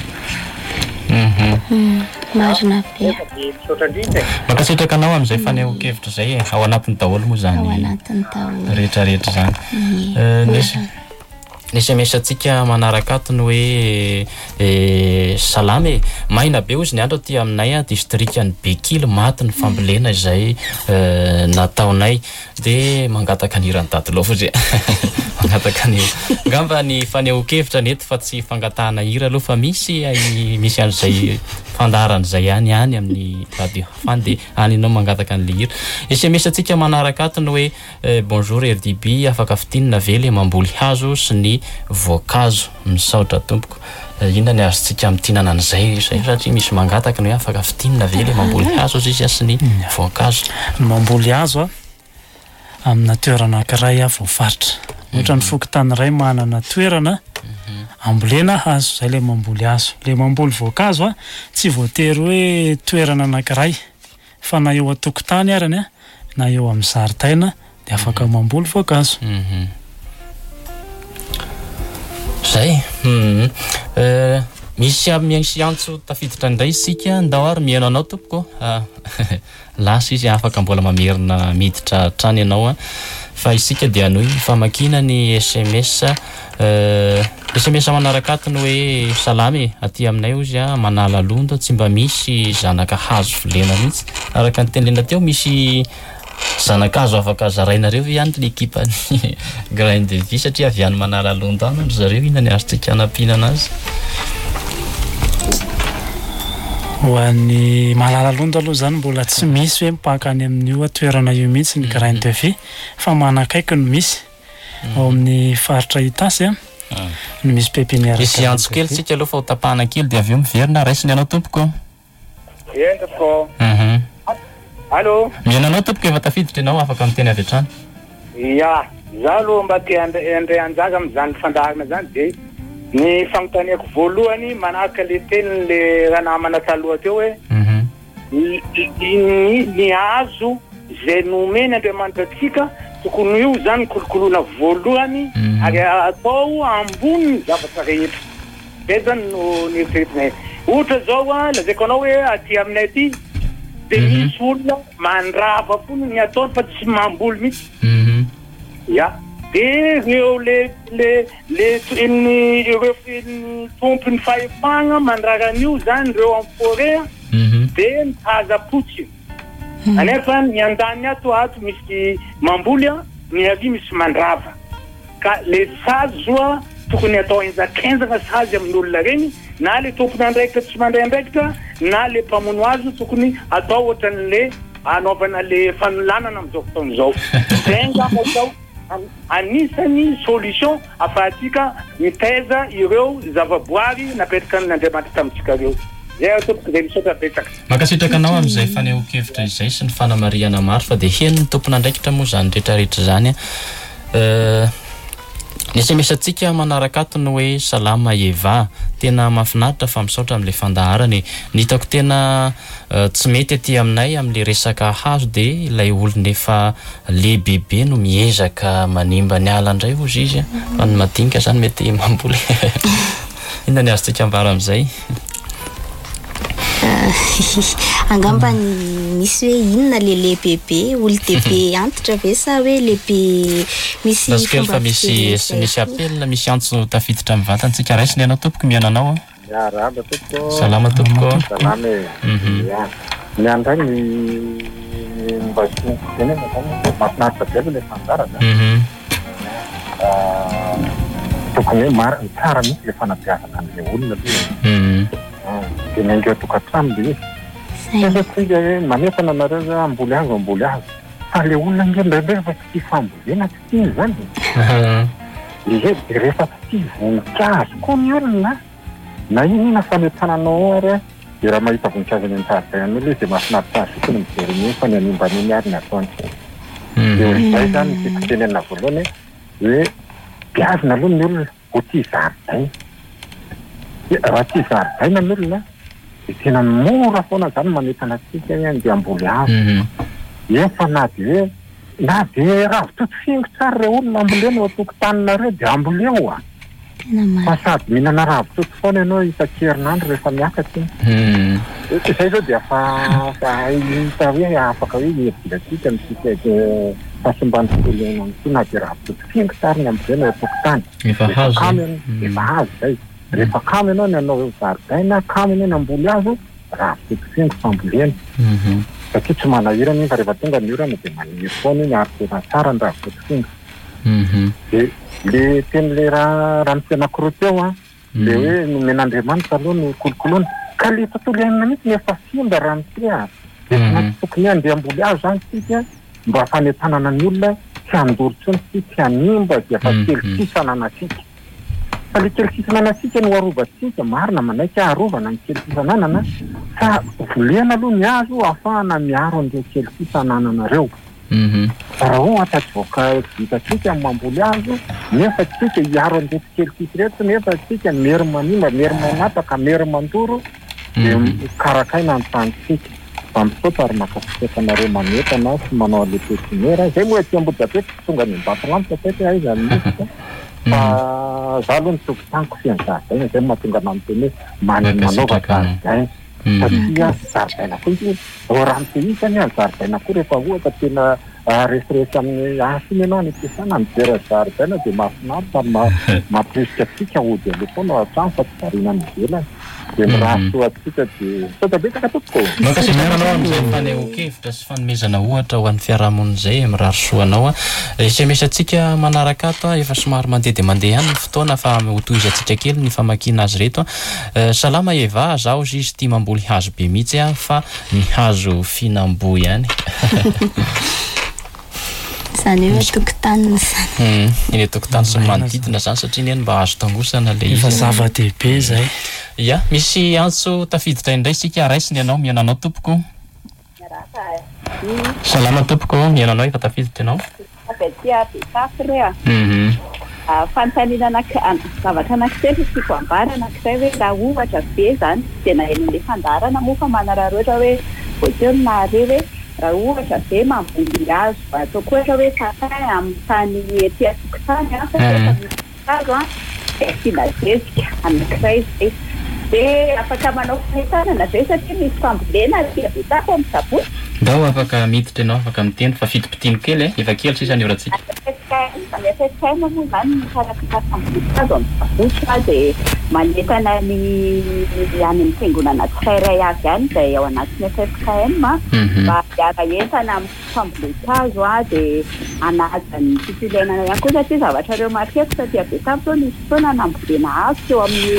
Marina be. Dia misaotra indrindra. Makasitraka anao amin'izay faneho-kevitra izay ao anatin'ny daholo moa zany. Ao anatin'ny daholo. Rehetrarehetra zany. Nisy nisy mesa atsika manaraka ato ny hoe salame maina be ozy ny andro aty aminay a distrikany Bekily maty ny fambolena izay nataonay dia mangataka ny irany dadilofo zay mangataka ny ngamba ny faneho-kevitra neto fa tsy fangatahana hira aloha fa misy misy an'izay fandarana izay ihany ihany amin'ny radio fany dia any ianao mangataka an'le hira. S M S atsika manaraka ato ny hoe bonjour R D B afaka fitinina vely mamboly hazo sy ny voankazo misaotra tompoko. Inona ny azontsika mitinana an'izay izay satria misy mangataka ny hoe afaka fitinina vely mamboly hazo izy sy ny voankazo. Ny mamboly hazo a amina toerana anankiray voafaritra. Ohatra ny fokontany iray manana toerana ambolena hazo izay le mamboly hazo. Le mamboly voankazo a tsy voatery hoe toerana anankiray fa na eo an-tokotany arany a na eo amin'ny zaridaina dia afaka mamboly voankazo. Zay. Misy misy antso tafiditra indray isika ndao ary mihaino anao tompoko. Lasa izy afaka mbola mamerina miditra trany ianao fa isika dia anoy famakina ny S M S S M S manaraka ato ny hoe salame aty aminay ozy a manala londo tsy mba misy zanaka hazo filena mihitsy araka ny tenenina teo misy zanakazo afaka zarainareo ihany l'équipe-ny Grain de Vie satria avy any manala londo any zareo inona ny azontsika hanampiana anazy. Ho an'ny malala londo aloha zany mbola tsy misy hoe mipaka any amin'io toerana io mihitsy ny Grain de Vie fa manakaiky no misy ao amin'ny faritra Itasy a no misy pépinière. Misy antso kely tsika aloha fa ho tapahana kely dia avy eo miverina raisiny anao tompoko. Eny tompoko. Mhm. Allô? Miananao tompoko efa tafiditra ianao afaka miteny avy hatrany. Ya, za aloha mba te andray anjaga amin'izany fandarina zany dia ny fanontaniako voalohany manaraka le teniny le raha namana taloha teo hoe ny hazo izay nomeny Andriamanitra antsika tokony io zany kolokoloana voalohany ary atao ambony ny zavatra rehetra. Zay zany no nieritreretinay. Ohatra zao a lazaiko anao hoe aty aminay aty dia misy olona mandrava foana ny ataony fa tsy mamboly mihitsy. Ya. Dia ireo le le le ny ireo tompony fahefana mandrara an'io zany ireo amin'ny forêt dia mitaza potsy. Anefa ny andany ato ato misy mamboly a ny avy misy mandrava ka le sazy a tokony atao enjakenjaka sazy amin'olona reny na le tompony andraikitra tsy mandray andraikitra na le mpamono azy tokony atao ohatran'le anaovana le fanolanana amin'izao fotoana izao. Zay ngamba zao anisany solution afahatsika mitaiza ireo zavaboary napetraka n'Andriamanitra tamintsika ireo. Zay tompoko zay misaotra betsaka. Makasitraka anao amin'izay faneho-kevitra izay sy ny fanamariana maro fa dia heno ny tompona andraikitra moa zany rehetrarehetra zany a. Ny S M S atsika manaraka ato ny hoe salama Eva, tena mahafinaritra fa misaotra amin'ilay fandaharany. Ny hitako tena tsy mety aty aminay amin'ilay resaka hazo dia ilay olona efa lehibebe no miezaka manimba ny ala indray hozy izy fa ny madinika zany mety mamboly. Inona ny azontsika ambara amin'izay? Angamba misy hoe inona le lehibebe olon-dehibe antitra ve sa hoe lehibe misy fomba misy misy appel misy antso tafiditra amin'ny vatantsika raisiny ianao tompoko miananao. Ya raba tompoko. Salama tompoko. Salama e. Ya. Ny andray ny mba sy tena mahafinaritra be le fandarana. Mhm. Ah tokony mara tsara mihitsy le fanabeazana an'ilay olona aloha. Mhm. Dia naingo tokantrano dia satria hoe manetana anareo amboly hazo amboly hazo fa le olona ngendraindray rehefa tsy tia fambolena tsy tia zany. Ie rehefa tsy tia voninkazo koa ny olona na inona fanetananao ary dia raha mahita voninkazo any an-jaridaina aloha dia mahafinaritra azy tokony mijery ny fa ny animban'iny ary ny ataony. Dia izay zany ny fitenenana voalohany hoe biazina aloha ny olona ho tia zaridaina. Raha tia zaridaina ny olona dia tena mora foana zany manetana antsika hoe andeha amboly hazo. Efa na dia na dia ravitoto fingo tsara ireo olona ambolena ao an-tokotaninareo dia amboleo a. Fa sady mihinana ravitoto foana ianao isan-kerinandro rehefa miakatra iny. Izay zao dia afa hita hoe afaka hoe hievidratsika misika fahasimbany fikolena amitsy na dia ravitoto fingo tsara ny ambolena ao an-tokotany. Efa hazo. Efa hazo zay. Rehefa kamo ianao ny anao zaridaina, kamo ianao ny amboly hazo, ravitoto fingo fambolena. Satria tsy manahirana iny fa rehefa tonga ny orana dia maniry foana iny ary tena tsara ny ravitoto fingo. Dia le teny le raha raha misy anankiroa teo a, le hoe nomen'Andriamanitra aloha no kolokoloana ka le tontolo iainana mihitsy ny efa simba raha misy a. Dia tsy maintsy tokony andeha amboly hazo zany tsika mba fanetanana ny olona tsy handoro tsony sy tsy hanimba dia fa kely sisa anantsika. Fa le kely sisa anantsika no arovatsika marina manaiky arovana ny kely sisa ananana fa volena aloha ny hazo ahafahana miaro an'ireo kely sisa anananareo. Raha ohatra tsy voaka vitatsika amin'ny mamboly hazo nefa tsika hiaro an'ireo kely sisa rehetra nefa tsika mery manimba, mery manapaka, mery mandoro dia karakaina ny tanitsika. Fa misaotra ary makasitrakanareo manetana sy manao le pepiniera zay moa ety Ambodiapetrika tonga ny Ambatolampy teto aiza misy fa za aloha nitsoky taniko fiany zaridaina zay mahatonga anao miteny hoe manana manaova zaridaina satria zaridaina koa izy ao raha mitehisany any zaridaina koa rehefa ohatra tena resiresy amin'ny asiny ianao ny ampiasana mijery zaridaina dia mahafinaritra mampirisika atsika ody aloha foana ao an-trano fa tsy variana mivelany. Dia mirahasoa atsika dia misaotra betsaka tompoko. Makasitraka anao amin'izay faneho-kevitra sy fanomezana ohatra ho an'ny fiarahamonina izay mirahasoanao a. S M S atsika manaraka ato efa somary mandeha dia mandeha ihany ny fotoana fa hotohizy atsika kely ny famakiana azy reto. Salama Eva, zaho izy izy tia mamboly hazo be mihitsy a fa ny hazo fihinam-bo ihany. Zany hoe tokotanina zany. Iny tokotany sy manodidina zany satria ny eny mba azo tangosana le efa zava-dehibe zay. Ya, misy antso tafiditra indray sika raisiny ianao miananao tompoko. Salama tompoko, miananao efa tafiditra ianao. Fanontaniana zavatra anankitelo tiako ambara anankiray hoe raha ohatra be zany dia na eny ilay fandarana moa fa manarary ohatra hoe voateo na re hoe raha ohatra be mamboly hazo ataoko ohatra hoe sakay amin'ny tany ety an-tokotany a fa efa misy hazo a dia asiana zezika anankiray zay dia afaka manao fahitanana zay satria misy fambolena dia vitako amin'ny sabony. Ndao afaka miditra ianao afaka miteny fa fitopitino kely e efa kely sisa ny oratsika. Miasaikaina moa zany mikarakara fambolena amin'ny sabony dia manetana ny any amin'ny fiangonana tsirairay avy ihany izay ao anatin'ny F F K M mba hiara entana amin'ny fambolena a dia anaja ny tontolo iainana ihany koa satria zavatra ireo marikety satria be tamin'izao nisy fotoana nambolena hazo teo amin'ny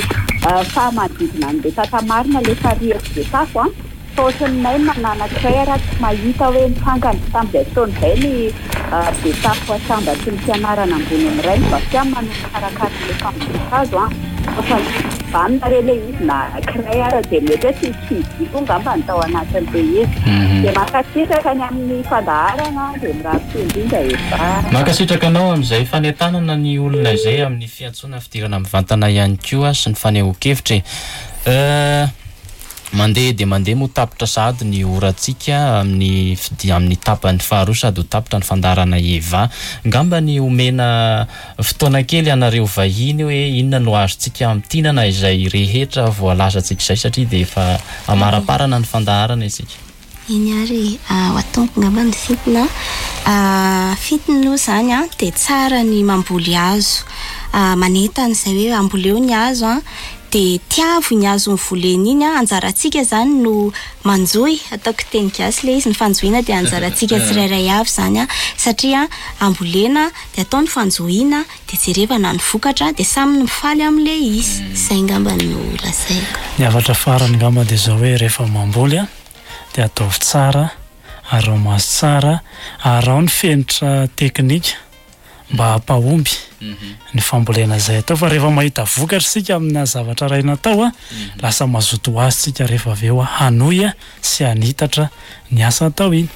fa manodidina an'le tatamarina le fariako be safo a fa ohatran'nay mananak'iray araha tsy mahita hoe mitsangana tamin'izay taona izay ny be safo asambatry ny fianarana ambony amin'iray mba fiamy manao karakara le fambolinkazo a fa vanina re le izy na kiray ara dia mety hoe tsy tsiziko ngamba ny tao anatin'le izy dia makasitraka ny amin'ny fandaharana dia mirahatsy indrindra efa makasitraka anao amin'izay fanentanana ny olona izay amin'ny fiantsoana fidirana mivantana ihany koa sy ny fanehoan-kevitra e mandeha dia mandeha mo tapitra sady ny orantsika amin'ny fidi amin'ny tapany faharoa sady ho tapitra ny fandaharana eva ngamba ny omena fotoana kely anareo vahiny hoe inona no azontsika amin'tinana izay rehetra voalazatsika izay satria dia efa amaraparana ny fandaharana isika iny ary atompo ngamba ny fitina fitiny loha zany a dia tsara ny mamboly hazo manentana izay hoe amboleo ny hazo a dia tiavo ny hazo mivolena iny a anjarantsika zany no manjoy ataoko teny gasy le izy ny fanjoina dia anjarantsika tsirairay avy zany a satria ambolena dia atao ny fanjoina dia jerevana ny vokatra dia samy mifaly amin'le izy izay ngamba no lazaiko ny avatra farany ngamba dia zao hoe rehefa mamboly a dia ataovy tsara arao maso tsara arao ny fenitra teknika mba hampahomby ny fambolena izay atao fa rehefa mahita vokatra sika amina zavatra ray natao a lasa mazoto azy sika rehefa avy eo a hanoy a sy hanitatra ny asa atao iny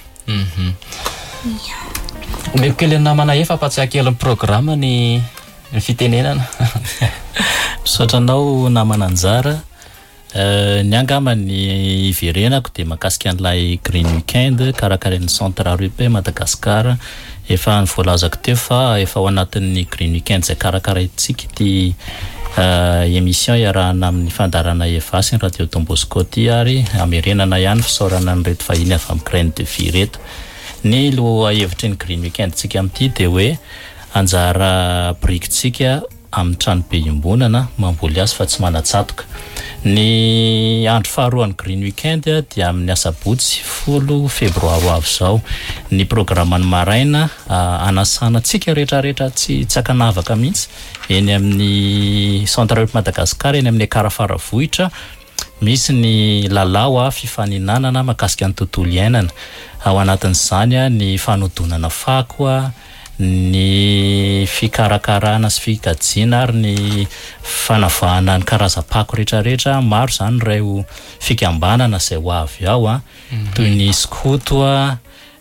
omeko kely namana efa patsiakely ny programa ny fitenenana misotranao namana anjara ny angamba ny iverenako dia mahakasika an'ilay green weekend karakaren'ny centre R U P Madagasikara efa ny voalazako teo fa efa ao anatin'ny green weekend izay karakaraintsika ty émission iarahana amin'ny fandarana eva sy ny radio Don Bosco ty ary amerenana ihany fisaorana ny reto vahiny avy amin'ny graine de vie reto ny loha hevitry ny green weekend tsika amin'ity dia hoe anjara briquetsika amin'ny trano be imbonana mamboly azy fa tsy manatsatoka ny andro faharoa ny green weekend dia amin'ny asabotsy folo febroary avy zao ny programme ny maraina anasana tsika rehetrarehetra tsy tsakanavaka mihitsy eny amin'ny centre R U P Madagasikara eny amin'ny karafara vohitra misy ny lalao a fifaninanana mahakasika ny tontolo iainana ao anatin'izany ny fanodonana fako a ny fikarakarana sy fikajiana ary ny fanavahana ny karazam-pako rehetrarehetra maro zany reo fikambanana izay ho avy ao a toy ny skoto a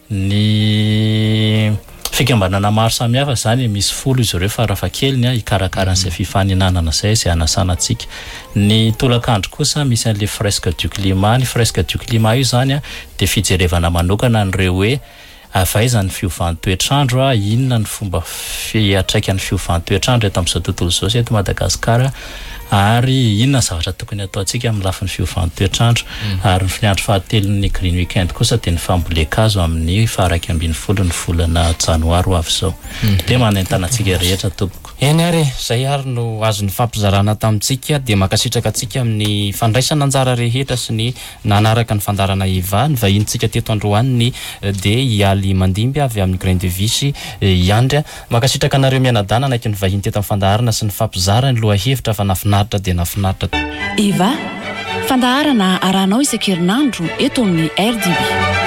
ny fikambanana maro samihafa zany misy folo izy ireo farafakeliny a hikarakara an'izay fifaninanana izay izay anasanantsika ny tolakandro kosa misy an'le fresque du climat ny fresque du climat io zany a dia fijerevana manokana an'ireo hoe avaizany fiovan'ny toetrandro a inona ny fomba fiatraikany fiovan'ny toetrandro eto amin'izao tontolo izao sy eto Madagasikara ary inona zavatra tokony ataontsika amin'ny lafin'ny fiovan'ny toetrandro ary ny andro fahatelon'ny green weekend kosa dia ny fambolekazo amin'ny faha-raika ambin'ny folo ny volana janoary ho avy izao dia manentana antsika rehetra tompoko eny ary izay ary no azony fampizarana tamintsika dia makasitraka antsika amin'ny fandraisana anjara rehetra sy ny nanaraka ny fandarana eva ny vahintsika teto androaniny dia hialy mandimby avy amin'ny graine de vie sy iandry makasitraka anareo mianadana naiky ny vahiny teto amin'ny fandaharana sy ny fampizara ny lohahevitra fa nafinaritra dia nafinaritra eva fandaharana arahanao isan-kerinandro eto amin'ny R D B